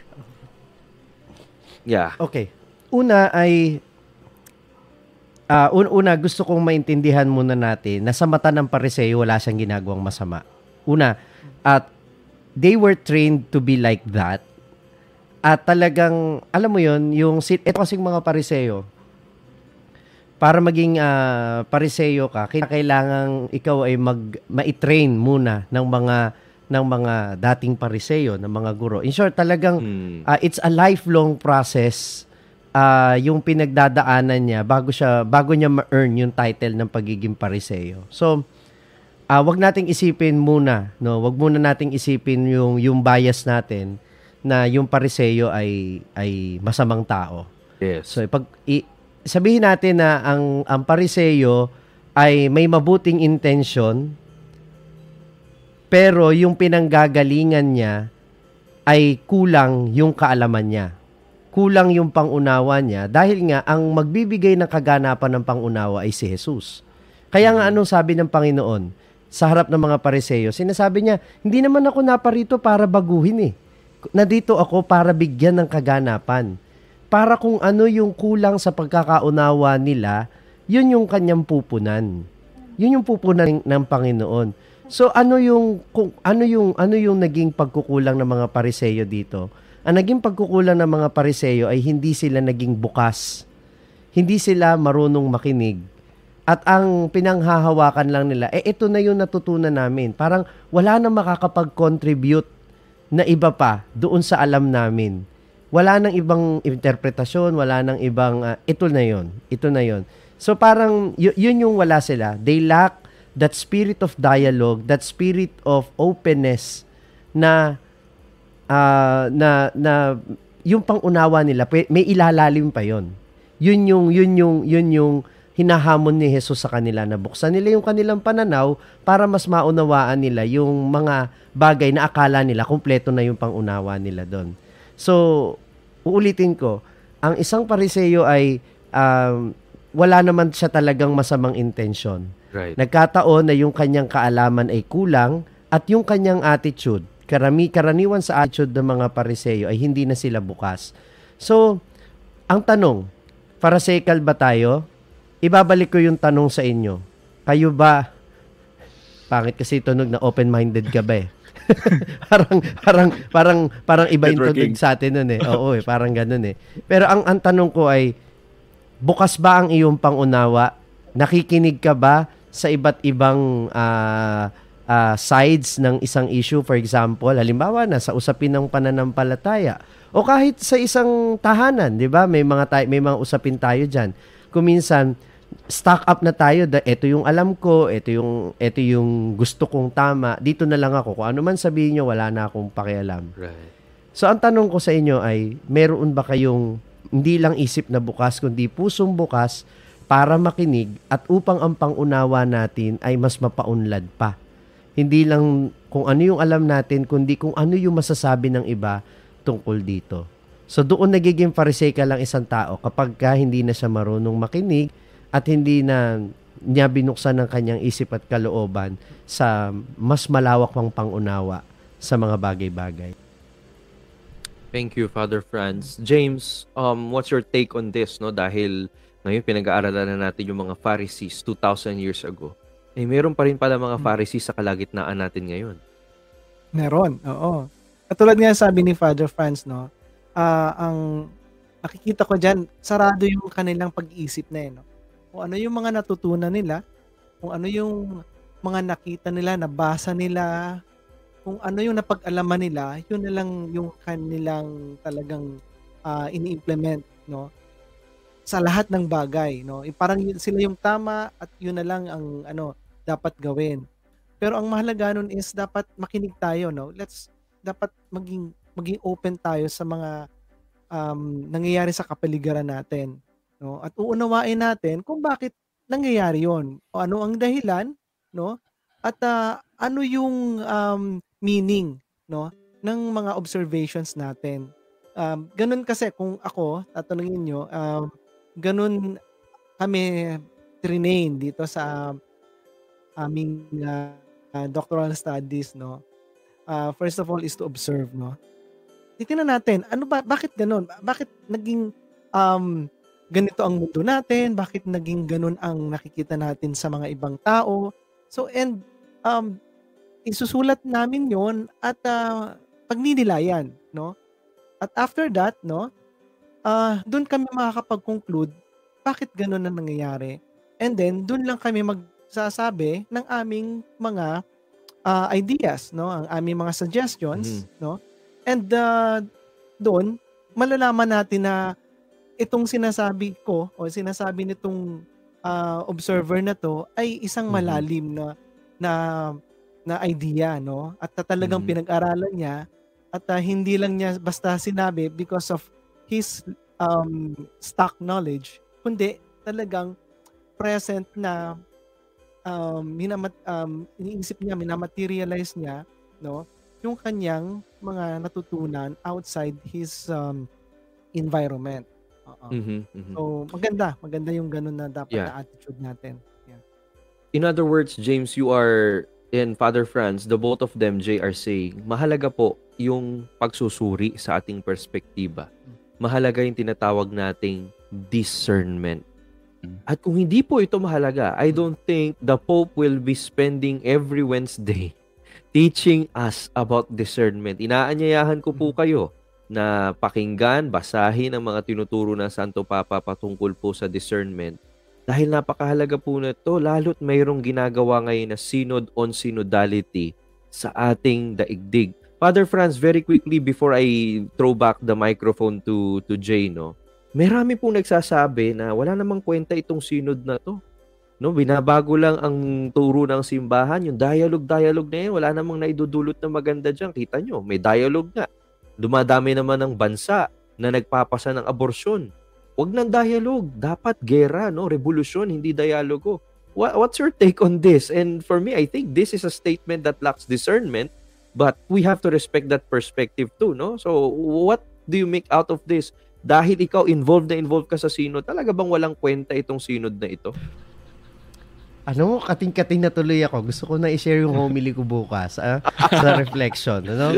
yeah. Okay. Una ay ah un- una gusto kong maintindihan muna natin na sa mata ng Pariseo wala siyang ginagawang masama. Una, at they were trained to be like that. At talagang alam mo 'yon, yung sit eto kasing mga Pariseo. Para maging ah, Pariseo ka, kailangan ikaw ay mag ma-train muna ng mga ng mga dating Pariseo, ng mga guro. In short, talagang Hmm. Ah, it's a lifelong process ah yung pinagdadaanan niya bago siya bago niya ma-earn yung title ng pagiging Pariseo. So, ah wag nating isipin muna, no? Wag muna nating isipin yung yung bias natin na yung Pariseo ay ay masamang tao. Yes. So, pag i- sabihin natin na ang ang Pariseo ay may mabuting intention pero yung pinanggagalingan niya ay kulang yung kaalaman niya. Kulang yung pangunawa niya dahil nga ang magbibigay ng kaganapan ng pangunawa ay si Jesus. Kaya nga anong sabi ng Panginoon sa harap ng mga Pariseo? Sinasabi niya, hindi naman ako naparito para baguhin eh. Nandito ako para bigyan ng kaganapan. Para kung ano yung kulang sa pagkakaunawa nila, yun yung kanyang pupunan. Yun yung pupunan ng, ng Panginoon. So ano yung kung ano yung ano yung naging pagkukulang ng mga Pariseo dito? Ang naging pagkukulang ng mga Pariseo ay hindi sila naging bukas. Hindi sila marunong makinig At ang pinanghahawakan lang nila, eh ito na yung natutunan namin. Parang wala na makakapag-contribute na iba pa doon sa alam namin. Wala nang ibang interpretasyon, wala nang ibang, uh, ito na yon, ito na yon. So parang y- yun yung wala sila. They lack that spirit of dialogue, that spirit of openness na, uh, na, na yung pangunawa nila, may ilalalim pa yon. Yun yung, yun yung, yun yung, hinahamon ni Jesus sa kanila na buksan nila yung kanilang pananaw para mas maunawaan nila yung mga bagay na akala nila kumpleto na yung pangunawa nila doon. So, uulitin ko, ang isang Pariseo ay um, wala naman siya talagang masamang intensyon. Right. Nagkataon na yung kanyang kaalaman ay kulang at yung kanyang attitude, karami, karaniwan sa attitude ng mga Pariseo ay hindi na sila bukas. So, ang tanong, Pharisaical ba tayo? Ibabalik ko yung tanong sa inyo. Kayo ba, pangit kasi tunog na open-minded ka ba eh? parang, parang, parang, parang iba yung tunog sa atin nun eh. Oo eh, parang ganun eh. Pero ang, ang tanong ko ay, bukas ba ang iyong pangunawa? Nakikinig ka ba sa iba't ibang uh, uh, sides ng isang issue? For example, halimbawa na sa usapin ng pananampalataya o kahit sa isang tahanan, di ba? May mga, tayo, may mga usapin tayo dyan. Kung minsan, stock up na tayo, da, ito yung alam ko, ito yung, ito yung gusto kong tama, dito na lang ako. Kung ano man sabihin nyo, wala na akong pakialam. Right. So, ang tanong ko sa inyo ay, meron ba kayong hindi lang isip na bukas, kundi pusong bukas para makinig at upang ang pangunawa natin ay mas mapaunlad pa. Hindi lang kung ano yung alam natin, kundi kung ano yung masasabi ng iba tungkol dito. So, doon nagiging Pharisaical lang isang tao kapag ka hindi na siya marunong makinig at hindi na niya binuksan ng kanyang isip at kalooban sa mas malawak pang pangunawa sa mga bagay-bagay. Thank you, Father Franz. James, um, what's your take on this? No? Dahil ngayon pinag-aaralan na natin yung mga Pharisees two thousand years ago. Eh, meron pa rin pala mga Pharisees sa kalagitnaan natin ngayon. Meron, oo. Katulad nga sabi ni Father Franz, no, uh, ang nakikita ko dyan, sarado yung kanilang pag-iisip na yun. No? Kung ano yung mga natutunan nila, kung ano yung mga nakita nila, nabasa nila, kung ano yung napag-alaman nila, yun na lang yung kanilang talagang uh, ini-implement, no? Sa lahat ng bagay, no? E parang yun, sila yung tama at yun na lang ang ano dapat gawin. Pero ang mahalaga nun is dapat makinig tayo, no? Let's dapat maging maging open tayo sa mga um, nangyayari sa kapaligiran natin. No? At uunawain natin kung bakit nangyayari yon o ano ang dahilan, no? At uh, ano yung um, meaning, no, ng mga observations natin. Um, ganun kasi kung ako tatanungin niyo, um, ganun kami train dito sa aming uh, uh, doctoral studies, no. Uh, first of all is to observe, no. Titingnan natin ano ba, bakit ganun? Bakit naging um ganito ang mundo natin, bakit naging ganun ang nakikita natin sa mga ibang tao. So, and um, isusulat namin yon at uh, pagninilayan, no? At after that, no, uh, doon kami makakapag-conclude bakit ganun ang nangyayari. And then, doon lang kami magsasabi ng aming mga uh, ideas, no? Ang aming mga suggestions, mm-hmm. no? And uh, doon, malalaman natin na itong sinasabi ko o sinasabi nitong uh, observer na to ay isang malalim na na na idea, no? At talagang mm-hmm. pinag-aralan niya at uh, hindi lang niya basta sinabi because of his um, stock knowledge, kundi talagang present na um, minamat, um, iniisip niya, minamaterialize niya, no? Yung kanyang mga natutunan outside his um, environment. Uh-uh. Mm-hmm, mm-hmm. So, maganda. Maganda yung ganun na dapat yeah. na attitude natin. Yeah. In other words, James, you are, and Father Franz, the both of them, Jay, are saying, mahalaga po yung pagsusuri sa ating perspektiba. Mahalaga yung tinatawag nating discernment. At kung hindi po ito mahalaga, I don't think the Pope will be spending every Wednesday teaching us about discernment. Inaanyayahan ko po kayo na pakinggan, basahin ang mga tinuturo ng Santo Papa patungkol po sa discernment. Dahil napakahalaga po na ito, lalo't mayroong ginagawa ngayon na synod on synodality sa ating daigdig. Father Franz, very quickly before I throw back the microphone to to Jay, no? Marami pong nagsasabi na wala namang kwenta itong synod na to. No, binabago lang ang turo ng simbahan, yung dialogue-dialogue na yan, wala namang naidudulot na maganda diyan. Kita nyo, may dialogue nga. Dumadami naman ng bansa na nagpapasa ng aborsyon. Huwag ng dialogue, dapat gera, no? Revolusyon, hindi dialogo. What, what's your take on this? And for me, I think this is a statement that lacks discernment, but we have to respect that perspective too, no? So, what do you make out of this? Dahil ikaw involved na involved ka sa synod, talaga bang walang kwenta itong synod na ito? Ano, kating-kating na tuloy ako. Gusto ko na i-share yung homily ko bukas ah, sa reflection, ano?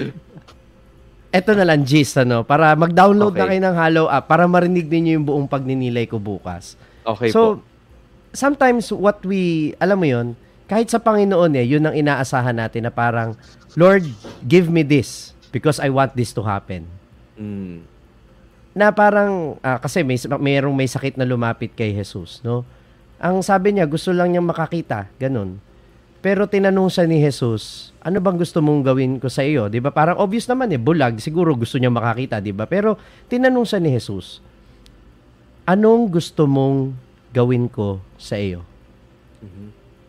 Eto na lang, gist, ano, para mag-download Okay. na kayo ng Hallow app para marinig ninyo yung buong pagninilay ko bukas. Okay So, po. sometimes what we, alam mo yun, kahit sa Panginoon eh, yun ang inaasahan natin na parang, Lord, give me this because I want this to happen. Mm. Na parang, ah, kasi may, mayroong may sakit na lumapit kay Jesus, no? Ang sabi niya, gusto lang niyang makakita, ganun. Pero tinanong siya ni Jesus, ano bang gusto mong gawin ko sa iyo? 'Di ba? Parang obvious naman eh, bulag, siguro gusto niya makakita, 'di ba? Pero tinanong siya ni Jesus, anong gusto mong gawin ko sa iyo? Mhm.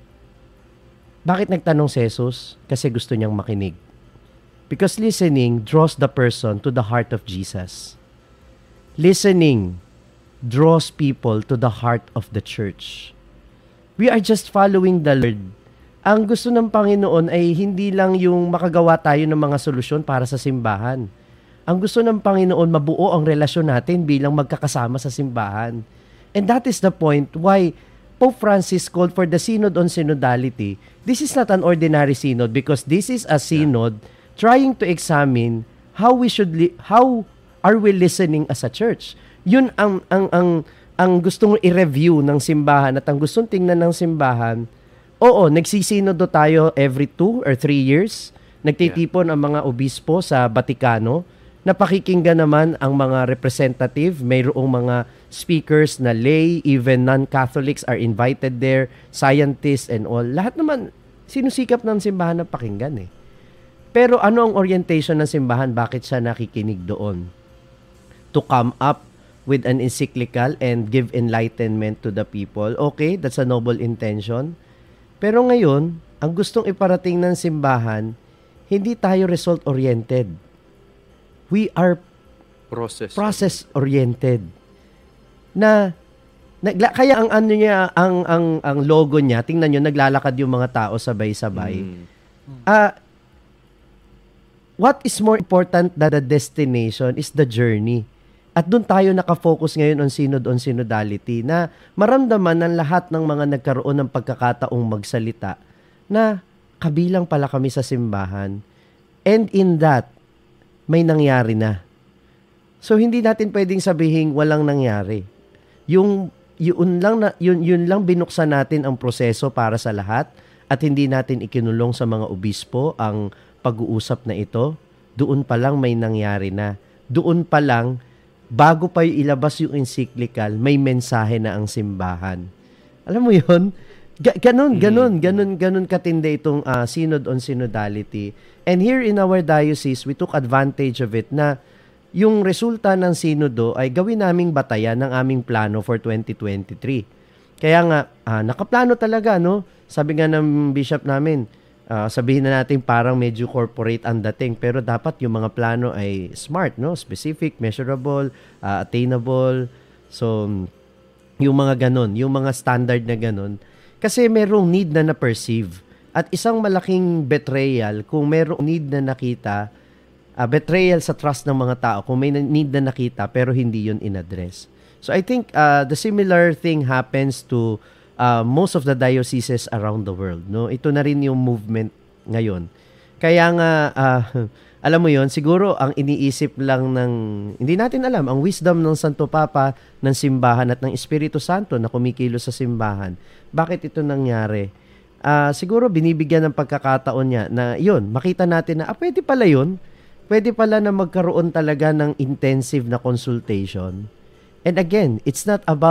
Bakit nagtanong si Jesus? Kasi gusto niyang makinig. Because listening draws the person to the heart of Jesus. Listening draws people to the heart of the church. We are just following the Lord. Ang gusto ng Panginoon ay hindi lang yung makagawa tayo ng mga solusyon para sa simbahan. Ang gusto ng Panginoon, mabuo ang relasyon natin bilang magkakasama sa simbahan. And that is the point why Pope Francis called for the Synod on Synodality. This is not an ordinary synod because this is a synod trying to examine how we should li- how are we listening as a church. Yun ang ang ang ang gustong i-review ng simbahan at ang gustong tingnan ng simbahan. Oo, nagsisinodo tayo every two or three years. Nagtitipon ang mga obispo sa Batikano. Napakikinggan naman ang mga representative. Mayroong mga speakers na lay, even non-Catholics are invited there, scientists and all. Lahat naman, sinusikap ng simbahan na pakinggan eh. Pero ano ang orientation ng simbahan? Bakit siya nakikinig doon? To come up with an encyclical and give enlightenment to the people. Okay, that's a noble intention. Pero ngayon, ang gustong iparating ng simbahan, hindi tayo result-oriented. We are Process. process-oriented. Na, nagla, kaya ang ano niya, ang, ang, ang logo niya, tingnan nyo, naglalakad yung mga tao sabay-sabay. Mm. Ah, what is more important than the destination is the journey. At doon tayo nakafocus ngayon on synod on synodality na maramdaman ng lahat ng mga nagkaroon ng pagkakataong magsalita na kabilang pala kami sa simbahan. And in that, may nangyari na. So hindi natin pwedeng sabihin walang nangyari. Yung yun lang na yun yun lang binuksan natin ang proseso para sa lahat at hindi natin ikinulong sa mga obispo ang pag-uusap na ito. Doon pa lang may nangyari na. Doon pa lang bago pa yung ilabas yung encyclical, may mensahe na ang simbahan. Alam mo yun? Ga- ganun, ganun, ganun, ganun katindi itong uh, synod on synodality. And here in our diocese, we took advantage of it na yung resulta ng synodo ay gawin naming batayan ng aming plano for twenty twenty-three. Kaya nga, uh, nakaplano talaga, no? Sabi nga ng bishop namin, Uh, sabihin na natin parang medyo corporate ang dating pero dapat yung mga plano ay smart, no? Specific, measurable, uh, attainable. So, yung mga ganon, yung mga standard na ganon. Kasi merong need na na-perceive. At isang malaking betrayal kung merong need na nakita, uh, betrayal sa trust ng mga tao kung may need na nakita pero hindi yun in-address. So, I think uh, the similar thing happens to Uh, most of the dioceses around the world, no? Ito na rin yung movement ngayon. Kaya nga, uh, alam mo yon, siguro ang iniisip lang ng, hindi natin alam, ang wisdom ng Santo Papa, ng simbahan at ng Espiritu Santo na kumikilos sa simbahan. Bakit ito nangyari? Uh, siguro binibigyan ng pagkakataon niya na yun, makita natin na, ah, pwede pala yun. Pwede pala na magkaroon talaga ng intensive na consultation. And again, it's not about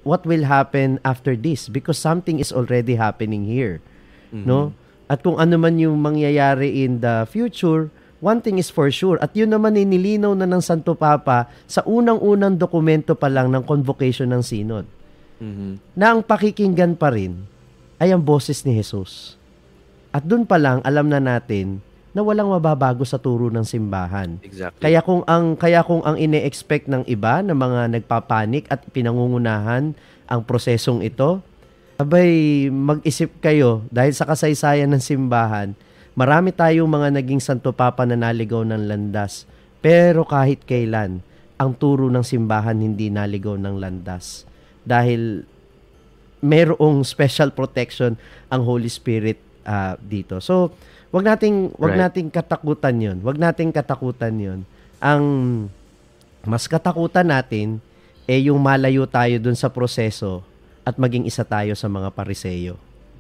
what will happen after this because something is already happening here, Mhm. no? At kung ano man yung mangyayari in the future, one thing is for sure. At yun naman ay nilinaw na ng Santo Papa sa unang-unang dokumento pa lang ng convocation ng synod. Mhm. Na ang pakikinggan pa rin ay ang boses ni Jesus. At dun pa lang alam na natin na walang mababago sa turo ng simbahan. Exactly. Kaya kung ang kaya kung ang ine-expect ng iba na mga nagpapanik at pinangungunahan ang prosesong ito, abay mag-isip kayo dahil sa kasaysayan ng simbahan, marami tayong mga naging Santo Papa na naligaw ng landas. Pero kahit kailan, ang turo ng simbahan hindi naligaw ng landas. Dahil merong special protection ang Holy Spirit ah, dito. So, wag nating wag Right. nating katakutan 'yon. Wag nating katakutan 'yon. Ang mas katakutan natin eh yung malayo tayo dun sa proseso at maging isa tayo sa mga pariseyo.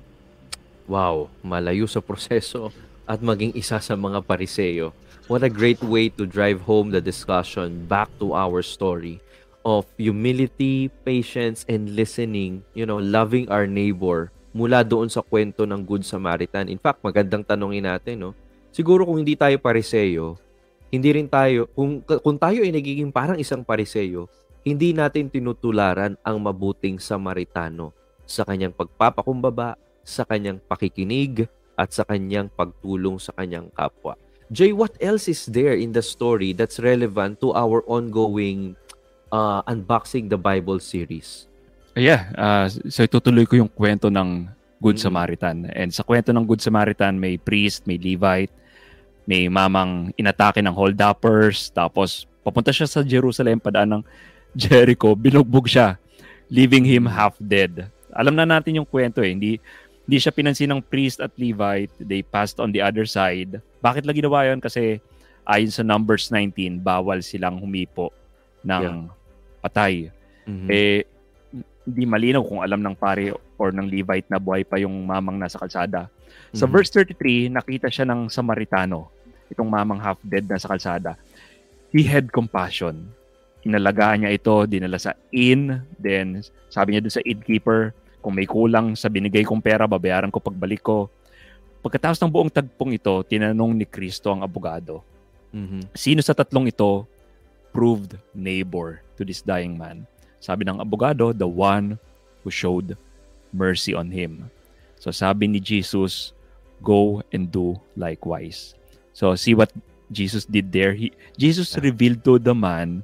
Wow, malayo sa proseso at maging isa sa mga pariseyo. What a great way to drive home the discussion back to our story of humility, patience, and listening, you know, loving our neighbor mula doon sa kwento ng Good Samaritan. In fact, magandang tanongin natin, no? Siguro kung hindi tayo pariseyo, hindi rin tayo, kung, kung tayo ay nagiging parang isang pariseyo, hindi natin tinutularan ang mabuting Samaritano sa kanyang pagpapakumbaba, sa kanyang pakikinig, at sa kanyang pagtulong sa kanyang kapwa. Jay, what else is there in the story that's relevant to our ongoing uh, Unboxing the Bible series? Yeah, uh, so itutuloy ko yung kwento ng Good Mm. Samaritan. And sa kwento ng Good Samaritan, may priest, may Levite, may mamang inatake ng hold-uppers, tapos papunta siya sa Jerusalem, padaan ng Jericho, binugbog siya, leaving him half dead. Alam na natin yung kwento eh, hindi, hindi siya pinansin ng priest at Levite, they passed on the other side. Bakit lang ginawa yun? Kasi ayon sa Numbers nineteen, bawal silang humipo ng Yeah. patay. Mhm. Eh, hindi malinaw kung alam ng pare or ng Levite na buhay pa yung mamang nasa kalsada. Sa Mhm. verse thirty-three, nakita siya ng Samaritano, itong mamang half-dead na sa kalsada. He had compassion. Inalagaan niya ito, dinala sa inn, then sabi niya doon sa innkeeper, kung may kulang sa binigay kong pera, babayaran ko pagbalik ko. Pagkatapos ng buong tagpong ito, tinanong ni Kristo ang abogado, Mhm. sino sa tatlong ito proved neighbor to this dying man? Sabi ng abogado, the one who showed mercy on him. So sabi ni Jesus, go and do likewise. So see what Jesus did there. He, Jesus revealed to the man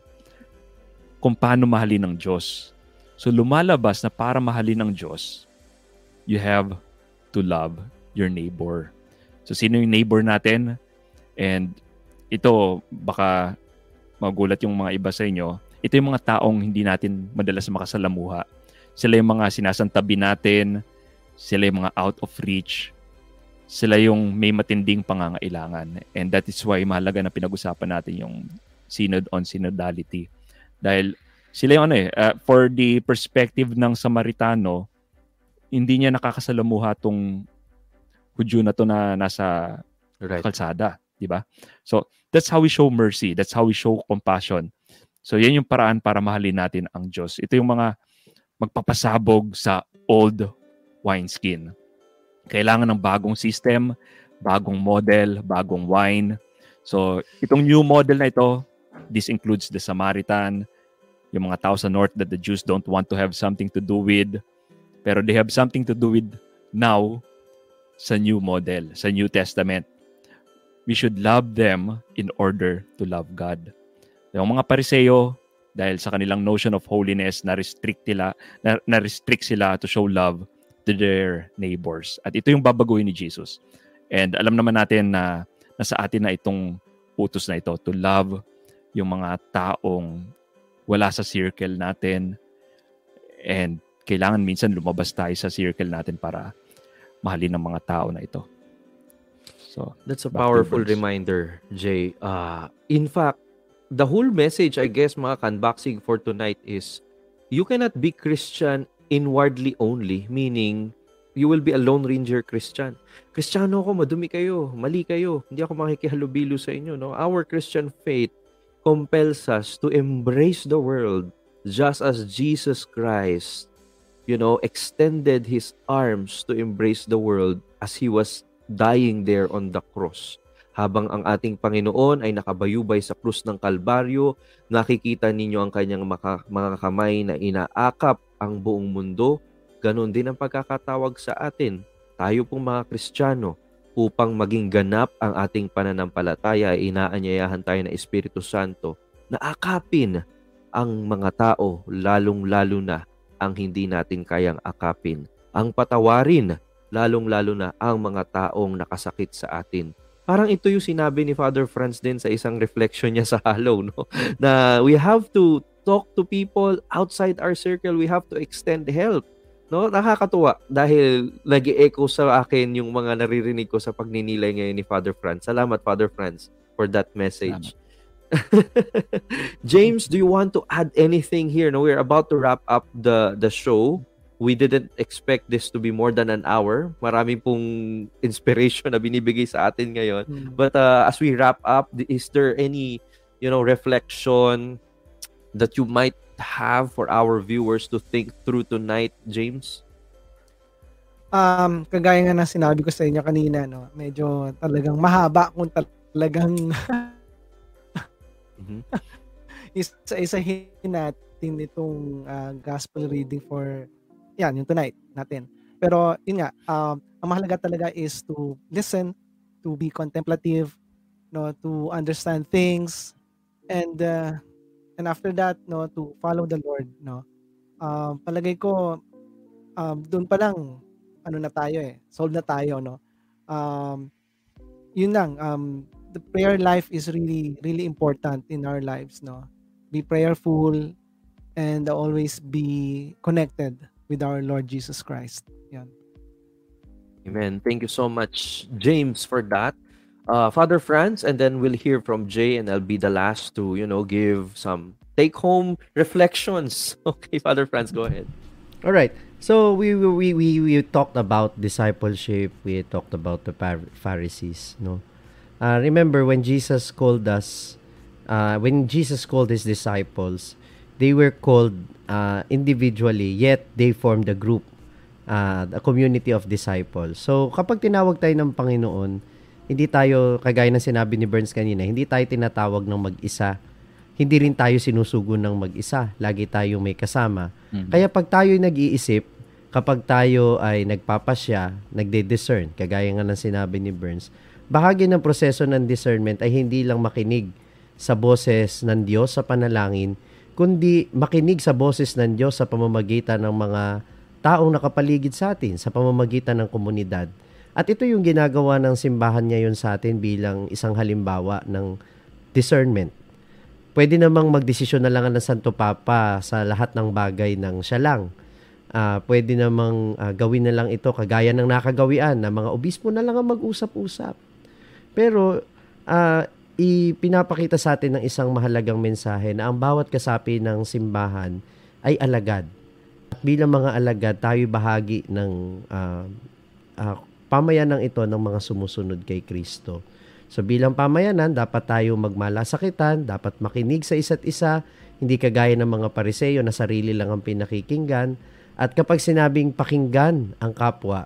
kung paano mahalin ng Diyos. So lumalabas na para mahalin ng Diyos, you have to love your neighbor. So sino yung neighbor natin? And ito, baka magulat yung mga iba sa inyo, ito yung mga taong hindi natin madalas makasalamuha. Sila yung mga sinasantabi natin, sila yung mga out of reach, sila yung may matinding pangangailangan. And that is why mahalaga na pinag-usapan natin yung synod on synodality. Dahil sila yung ano eh, uh, for the perspective ng Samaritano, hindi niya nakakasalamuha tong Hudyo na to na nasa Right. kalsada, di ba? So, that's how we show mercy. That's how we show compassion. So, yan yung paraan para mahalin natin ang Diyos. Ito yung mga magpapasabog sa old wineskin. Kailangan ng bagong system, bagong model, bagong wine. So, itong new model na ito, this includes the Samaritan, yung mga tao sa north that the Jews don't want to have something to do with, pero they have something to do with now sa new model, sa New Testament. We should love them in order to love God. Yung mga Pariseo, dahil sa kanilang notion of holiness, na-restrict sila, na- na-restrict sila to show love to their neighbors. At ito yung babaguhin ni Jesus. And alam naman natin na nasa atin na itong utos na ito, to love yung mga taong wala sa circle natin. And kailangan minsan lumabas tayo sa circle natin para mahalin ng mga tao na ito. So, That's a back to powerful verse. reminder, Jay. Uh, in fact, the whole message, I guess, mga unboxing for tonight is you cannot be Christian inwardly only, meaning you will be a Lone Ranger Christian. Kristiyano ako, madumi kayo, mali kayo, hindi ako makikihalubilo sa inyo. No? Our Christian faith compels us to embrace the world, just as Jesus Christ, you know, extended his arms to embrace the world as he was dying there on the cross. Habang ang ating Panginoon ay nakabayubay sa krus ng Kalbaryo, nakikita ninyo ang kanyang maka, mga kamay na inaakap ang buong mundo. Ganon din ang pagkakatawag sa atin, tayo pong mga Kristiyano, upang maging ganap ang ating pananampalataya, ay inaanyayahan tayo ng Espiritu Santo na akapin ang mga tao, lalong-lalo na ang hindi natin kayang akapin. Ang patawarin, lalong-lalo na ang mga taong nakasakit sa atin. Parang ito yung sinabi ni Father Franz din sa isang reflection niya sa Hallow, no? Na we have to talk to people outside our circle. We have to extend help. No? Nakakatuwa dahil nag-echo sa akin yung mga naririnig ko sa pagninilay ngayon ni Father Franz. Salamat, Father Franz, for that message. James, do you want to add anything here? No, we're about to wrap up the the show. We didn't expect this to be more than an hour. Marami pong inspiration na binibigay sa atin ngayon. Mm. But uh, as we wrap up, is there any, you know, reflection that you might have for our viewers to think through tonight, James? Um, kagaya nga na sinabi ko sa inyo kanina, no, medyo talagang mahaba kung talagang mm-hmm. isa-isahin natin itong uh, gospel reading for yan, yung tonight natin. Pero yun nga, um, ang mahalaga talaga is to listen, to be contemplative, no, to understand things, and uh, and after that, no, to follow the Lord, no. Um, palagay ko, um, doon pa lang, ano na tayo eh, solve na tayo, no. Um, yun lang, um, the prayer life is really, really important in our lives, no. Be prayerful and always be connected with our Lord Jesus Christ. Yan. Amen. Thank you so much, James, for that. Uh, Father Franz, and then we'll hear from Jay, and I'll be the last to, you know, give some take-home reflections. Okay, Father Franz, go ahead. All right. So we we we we talked about discipleship. We talked about the Pharisees. No, uh, remember when Jesus called us, uh, when Jesus called his disciples, they were called uh, individually, yet they formed a group, uh, a community of disciples. So kapag tinawag tayo ng Panginoon, hindi tayo, kagaya ng sinabi ni Burns kanina, hindi tayo tinatawag ng mag-isa. Hindi rin tayo sinusugo ng mag-isa. Lagi tayong may kasama. Mm-hmm. Kaya pag tayo'y nag-iisip, kapag tayo ay nagpapasya, nagde-discern, kagaya nga ng sinabi ni Burns, bahagi ng proseso ng discernment ay hindi lang makinig sa boses ng Diyos sa panalangin, kundi makinig sa boses ng Diyos sa pamamagitan ng mga taong nakapaligid sa atin, sa pamamagitan ng komunidad. At ito yung ginagawa ng simbahan ngayon sa atin bilang isang halimbawa ng discernment. Pwede namang magdesisyon na lang ng Santo Papa sa lahat ng bagay ng siya lang. Uh, pwede namang uh, gawin na lang ito kagaya ng nakagawian na mga obispo na lang ang mag-usap-usap. Pero uh, ipinapakita sa atin ng isang mahalagang mensahe na ang bawat kasapi ng simbahan ay alagad. At bilang mga alagad, tayo bahagi ng uh, uh, pamayanan ito ng mga sumusunod kay Kristo. So bilang pamayanan, dapat tayo magmalasakitan, dapat makinig sa isa't isa, hindi kagaya ng mga Pariseyo na sarili lang ang pinakikinggan. At kapag sinabing pakinggan ang kapwa,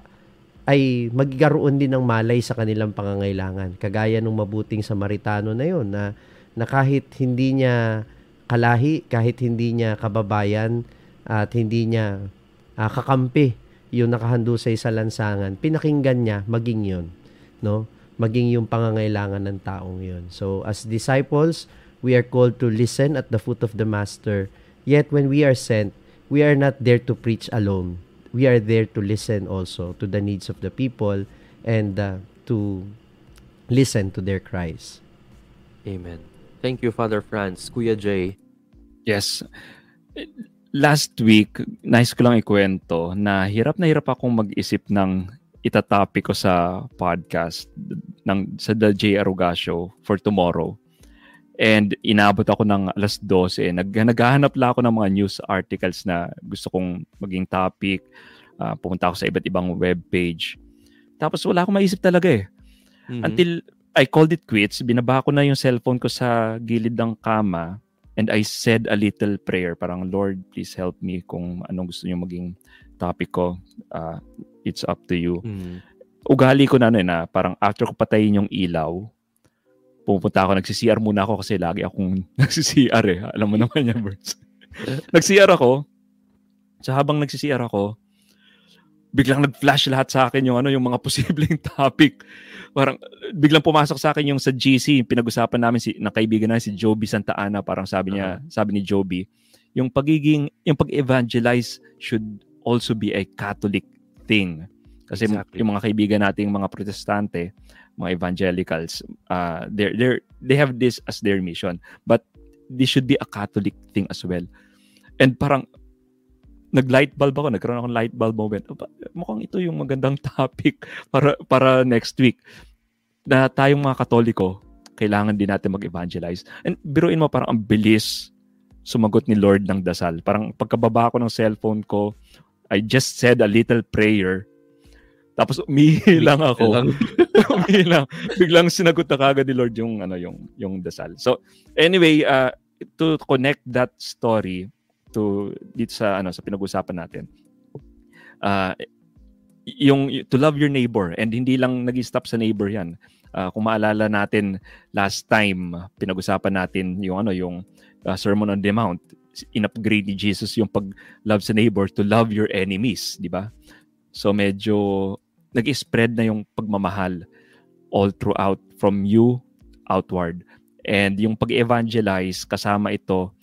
ay magkaroon din ng malay sa kanilang pangangailangan. Kagaya nung mabuting Samaritano na yun, na, na kahit hindi niya kalahi, kahit hindi niya kababayan, at hindi niya uh, kakampi yung nakahandusay sa lansangan, pinakinggan niya maging yun, no? Maging yung pangangailangan ng taong yun. So, as disciples, we are called to listen at the foot of the Master. Yet, when we are sent, we are not there to preach alone. We are there to listen also to the needs of the people and uh, to listen to their cries. Amen. Thank you, Father Franz. Kuya Jay. Yes. Last week, nice ko lang ikwento na hirap na hirap akong mag-isip ng itatopic ko sa podcast ng, sa The J. Aruga Show for tomorrow. And inabot ako ng alas dose. Nag, naghahanap lang ako ng mga news articles na gusto kong maging topic. Uh, pumunta ako sa iba't ibang webpage. Tapos wala akong maisip talaga eh. Mm-hmm. Until I called it quits. Binaba ko na yung cellphone ko sa gilid ng kama. And I said a little prayer, parang, Lord, please help me kung anong gusto niyo maging topic ko. Uh, it's up to you. Mm. Ugali ko na ano eh, na parang after ko patayin yung ilaw, pupunta ako, nagsi-C R muna ako kasi lagi akong nagsi-C R eh. Alam mo naman yan, Birds. Nag-C R ako. So habang nagsi-C R ako, biglang nag-flash lahat sa akin yung ano, yung mga posibleng topic. Parang biglang pumasok sa akin yung sa G C, pinag-usapan namin si na kaibigan na si Joby Santa Ana, parang sabi niya, uh-huh. sabi ni Joby, yung pagiging yung pag-evangelize should also be a Catholic thing. Kasi exactly. yung mga kaibigan nating mga Protestante, mga evangelicals, uh they they they have this as their mission, but this should be a Catholic thing as well. And parang nag-light bulb ako, nagkaroon akong light bulb moment. Mukhang ito yung magandang topic para para next week. Na tayong mga Katoliko, kailangan din natin mag-evangelize. And biruin mo, parang ang bilis sumagot ni Lord ng dasal. Parang pagkababa ko ng cellphone ko, I just said a little prayer. Tapos umihi lang ako. umihi lang. Biglang sinagot na kagad ni Lord yung, ano, yung, yung dasal. So anyway, uh, to connect that story to dito sa ano sa pinag-usapan natin. Uh, yung to love your neighbor, and hindi lang nag-stop sa neighbor 'yan. Uh, kung maalala natin last time pinag-usapan natin yung ano yung uh, Sermon on the Mount, in-upgrade ni Jesus yung pag-love sa neighbor to love your enemies, di ba? So medyo nag-spread na yung pagmamahal all throughout from you outward. And yung pag-evangelize kasama ito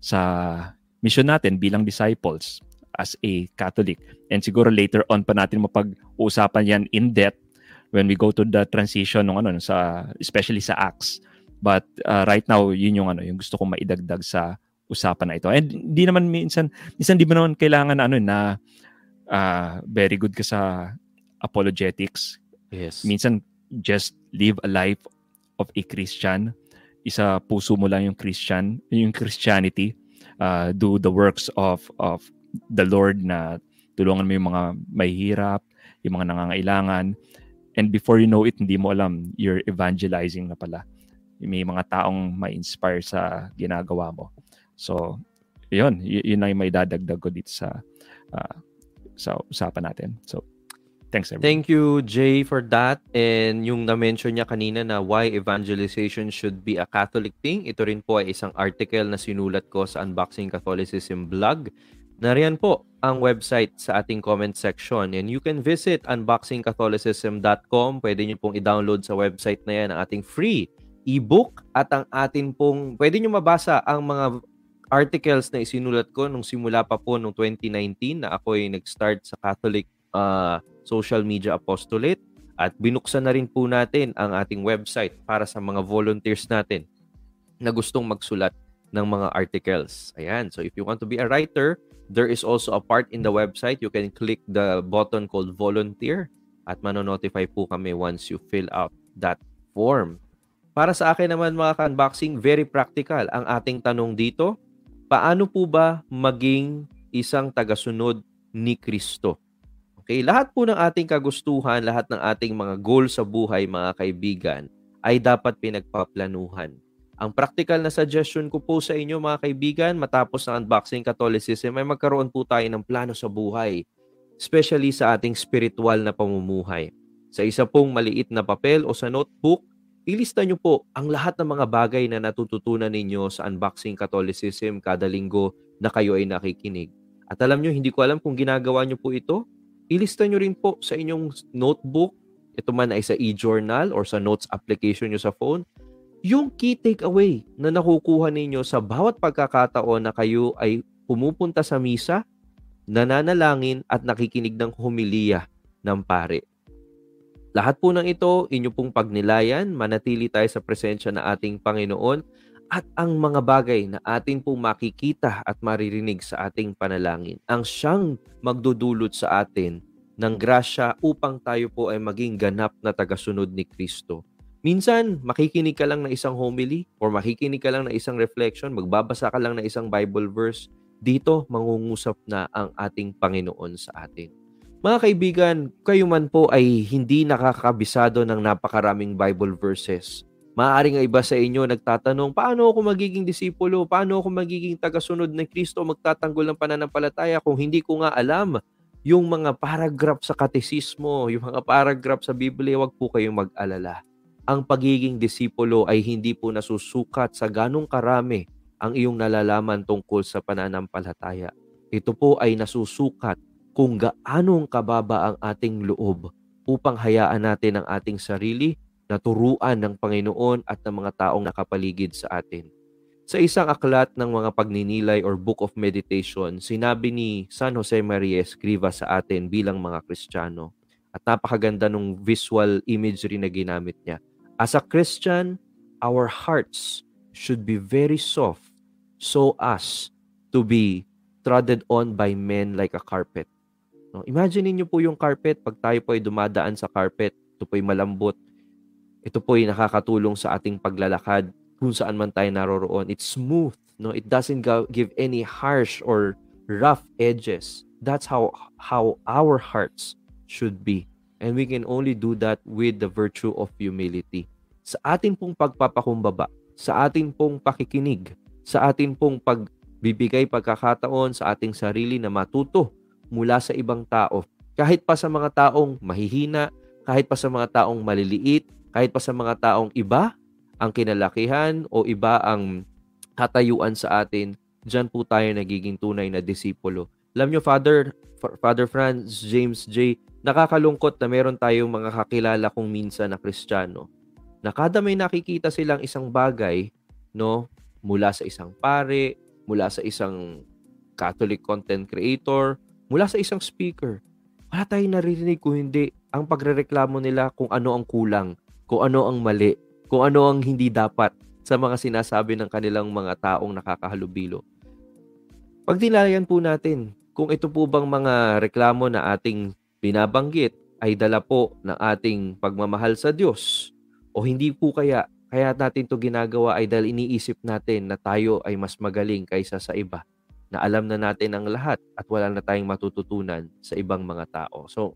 sa mission natin bilang disciples as a Catholic. And siguro later on pa natin mapag-uusapan yan in depth when we go to the transition ng ano sa especially sa Acts. But uh, right now yun yung ano yung gusto kong maidagdag sa usapan na ito. And hindi naman minsan minsan di ba naman kailangan na ano na uh, very good ka sa apologetics. Yes. Minsan just live a life of a Christian. Isa puso mo lang yung Christian, yung Christianity. Uh, do the works of of the Lord na tulungan mo yung mga mahihirap, yung mga nangangailangan, and before you know it, hindi mo alam, you're evangelizing na pala. May mga taong ma-inspire sa ginagawa mo. So, yun, y- yun lang yung may dadagdag ko dito sa uh, sa usapan natin. So, thanks everyone. Thank you, Jay, for that. And yung na-mention niya kanina na why evangelization should be a Catholic thing, ito rin po ay isang article na sinulat ko sa Unboxing Catholicism blog. Nariyan po ang website sa ating comment section. And you can visit unboxing catholicism dot com. Pwede niyo pong i-download sa website na yan ang ating free ebook at ang atin pong, pwede niyo mabasa ang mga articles na isinulat ko nung simula pa po nung twenty nineteen na ako ay nag-start sa Catholic uh, social media apostolate, at binuksan na rin po natin ang ating website para sa mga volunteers natin na gustong magsulat ng mga articles. Ayan. So if you want to be a writer, there is also a part in the website. You can click the button called volunteer at mano-notify po kami once you fill out that form. Para sa akin naman mga ka-unboxing, very practical ang ating tanong dito. Paano po ba maging isang tagasunod ni Kristo? Okay, lahat po ng ating kagustuhan, lahat ng ating mga goal sa buhay, mga kaibigan, ay dapat pinagpaplanuhan. Ang practical na suggestion ko po sa inyo, mga kaibigan, matapos ng Unboxing Catholicism, ay magkaroon po tayo ng plano sa buhay, especially sa ating spiritual na pamumuhay. Sa isa pong maliit na papel o sa notebook, ilista nyo po ang lahat ng mga bagay na natututunan ninyo sa Unboxing Catholicism kada linggo na kayo ay nakikinig. At alam nyo, hindi ko alam kung ginagawa nyo po ito, ilista nyo rin po sa inyong notebook, ito man ay sa e-journal or sa notes application nyo sa phone, yung key takeaway na nakukuha ninyo sa bawat pagkakataon na kayo ay pumupunta sa misa, nananalangin at nakikinig ng homilya ng pare. Lahat po ng ito, inyo pong pagnilayan, manatili tayo sa presensya ng ating Panginoon at ang mga bagay na atin pong makikita at maririnig sa ating panalangin, ang siyang magdudulot sa atin ng grasya upang tayo po ay maging ganap na tagasunod ni Kristo. Minsan, makikinig ka lang ng isang homily or makikinig ka lang ng isang reflection, magbabasa ka lang ng isang Bible verse, dito mangungusap na ang ating Panginoon sa atin. Mga kaibigan, kayo man po ay hindi nakakabisado ng napakaraming Bible verses. Maaaring ang iba sa inyo nagtatanong, paano ako magiging disipulo? Paano ako magiging tagasunod ng Kristo? Magtatanggol ng pananampalataya kung hindi ko nga alam yung mga paragraph sa katekismo, yung mga paragraph sa Biblia. Huwag po kayong mag-alala. Ang pagiging disipulo ay hindi po nasusukat sa ganong karami ang iyong nalalaman tungkol sa pananampalataya. Ito po ay nasusukat kung gaanong kababa ang ating loob upang hayaan natin ang ating sarili na turuan ng Panginoon at ng mga taong nakapaligid sa atin. Sa isang aklat ng mga pagninilay or book of meditation, sinabi ni San Jose Maria Escriva sa atin bilang mga Kristiyano, at napakaganda ng visual imagery na ginamit niya. As a Christian, our hearts should be very soft so as to be trodden on by men like a carpet. No, imagine niyo po yung carpet. Pag tayo po ay dumadaan sa carpet, ito po ay malambot. Ito po ay nakakatulong sa ating paglalakad kung saan man tayo naroroon. It's smooth. No? It doesn't give any harsh or rough edges. That's how, how our hearts should be. And we can only do that with the virtue of humility. Sa atin pong pagpapakumbaba, sa atin pong pakikinig, sa atin pong pagbibigay pagkakataon sa ating sarili na matuto mula sa ibang tao. Kahit pa sa mga taong mahihina, kahit pa sa mga taong maliliit, kahit pa sa mga taong iba ang kinalakihan o iba ang katayuan sa atin, dyan po tayo nagiging tunay na disipulo. Alam nyo, Father, Father Franz, James J., nakakalungkot na meron tayong mga kakilala kung minsan na Kristiyano, na kada may nakikita silang isang bagay, no, mula sa isang pare, mula sa isang Catholic content creator, mula sa isang speaker, wala tayong naririnig kung hindi ang pagrereklamo nila kung ano ang kulang, kung ano ang mali, kung ano ang hindi dapat sa mga sinasabi ng kanilang mga taong nakakahalubilo. Pagnilayan po natin kung ito po bang mga reklamo na ating binabanggit ay dala po ng ating pagmamahal sa Diyos o hindi po kaya kaya natin ito ginagawa ay dahil iniisip natin na tayo ay mas magaling kaysa sa iba, na alam na natin ang lahat at wala na tayong matututunan sa ibang mga tao. So,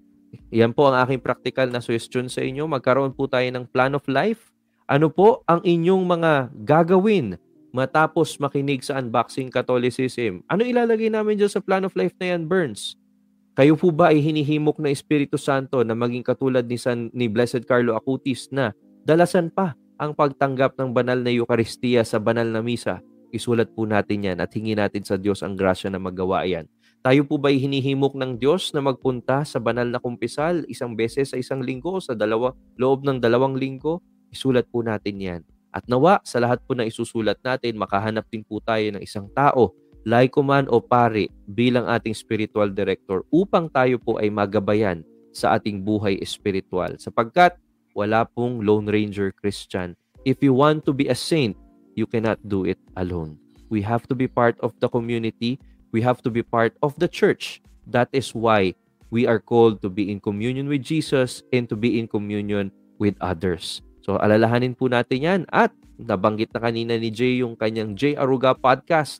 yan po ang aking practical na suggestion sa inyo. Magkaroon po tayo ng plan of life. Ano po ang inyong mga gagawin matapos makinig sa Unboxing Catholicism? Ano ilalagay namin dyan sa plan of life na yan, Burns? Kayo po ba ay hinihimok na Espiritu Santo na maging katulad ni, San, ni Blessed Carlo Acutis na dalasan pa ang pagtanggap ng banal na Eucharistia sa banal na misa? Isulat po natin yan at hingi natin sa Diyos ang grasya na magawa yan. Tayo po ba'y hinihimok ng Diyos na magpunta sa banal na kumpisal isang beses sa isang linggo, sa dalawa, loob ng dalawang linggo? Isulat po natin yan. At nawa, sa lahat po na isusulat natin, makahanap din po tayo ng isang tao, laiko man o pare, bilang ating spiritual director upang tayo po ay magabayan sa ating buhay espiritual. Sapagkat wala pong Lone Ranger Christian. If you want to be a saint, you cannot do it alone. We have to be part of the community. We have to be part of the church. That is why we are called to be in communion with Jesus and to be in communion with others. So, alalahanin po natin yan. At nabanggit na kanina ni Jay yung kanyang Jay Aruga podcast.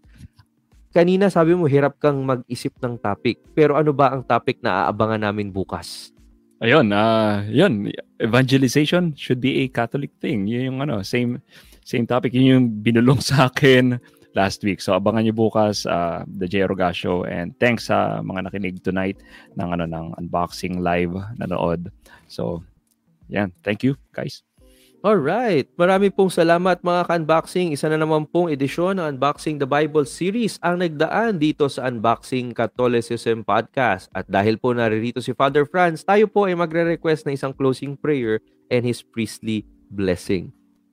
Kanina sabi mo, hirap kang mag-isip ng topic. Pero ano ba ang topic na aabangan namin bukas? Ayun, uh, yun. Evangelization should be a Catholic thing. Yun yung ano, same same topic. Yun yung binulong sa akin last week. So abangan niyo bukas uh, the J. Aruga Show, and thanks sa mga nakinig tonight ng ano ng unboxing live nanood. So, yan. Thank you, guys. Alright. Marami pong salamat mga ka-unboxing. Isa na naman pong edisyon ng Unboxing the Bible series ang nagdaan dito sa Unboxing Catholicism Podcast. At dahil po naririto si Father Franz, tayo po ay magre-request na isang closing prayer and his priestly blessing.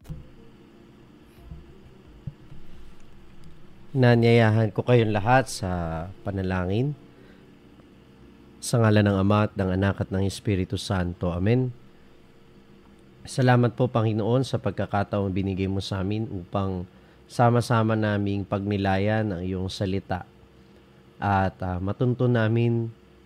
Nanyayahan ko kayong lahat sa panalangin. Sa ngalan ng Ama at ng Anak at ng Espiritu Santo. Amen. Salamat po, Panginoon, sa pagkakataong binigay mo sa amin upang sama-sama naming pagnilayan ang iyong salita at uh, matunto namin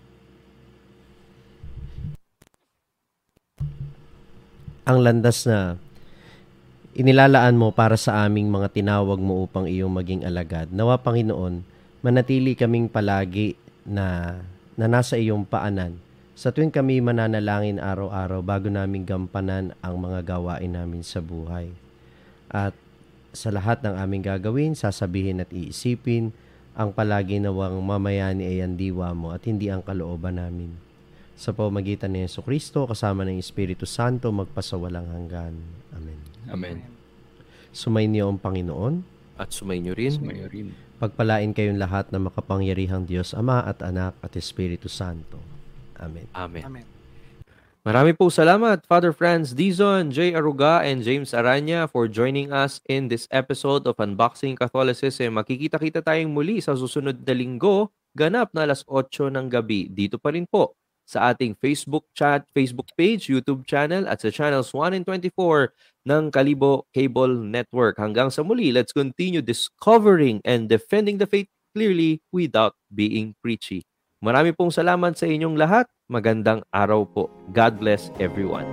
ang landas na inilalaan mo para sa aming mga tinawag mo upang iyong maging alagad. Nawa, Panginoon, manatili kaming palagi na, na nasa iyong paanan Sa tuwing kami mananalangin araw-araw bago namin gampanan ang mga gawain namin sa buhay. At sa lahat ng aming gagawin, sasabihin at iisipin, ang palagi nawang mamayani ay ang diwa mo at hindi ang kalooban namin. Sa pamamagitan ni Jesucristo, kasama ng Espiritu Santo, magpasawalang hanggan. Amen. Amen. Sumainyo ang Panginoon. At sumainyo rin. Sumayo rin. Pagpalain kayong lahat ng makapangyarihang Diyos, Ama at Anak at Espiritu Santo. Amen. Amen. Amen. Marami po salamat, Father Franz Dizon, Jay Aruga, and James Aranya for joining us in this episode of Unboxing Catholicism. Makikita-kita tayong muli sa susunod na linggo, ganap na alas otso ng gabi. Dito pa rin po sa ating Facebook chat, Facebook page, YouTube channel, at sa channels one and twenty-four ng Kalibo Cable Network. Hanggang sa muli, let's continue discovering and defending the faith clearly without being preachy. Marami pong salamat sa inyong lahat. Magandang araw po. God bless everyone.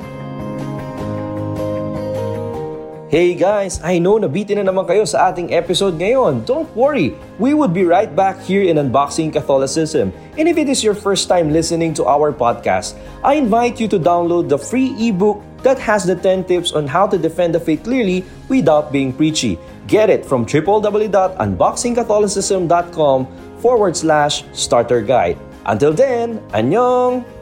Hey guys, I know nabitin na naman kayo sa ating episode ngayon. Don't worry, we would be right back here in Unboxing Catholicism. And if it is your first time listening to our podcast, I invite you to download the free ebook that has the ten tips on how to defend the faith clearly without being preachy. Get it from www.unboxingcatholicism.com forward slash starter guide. Until then, annyeong!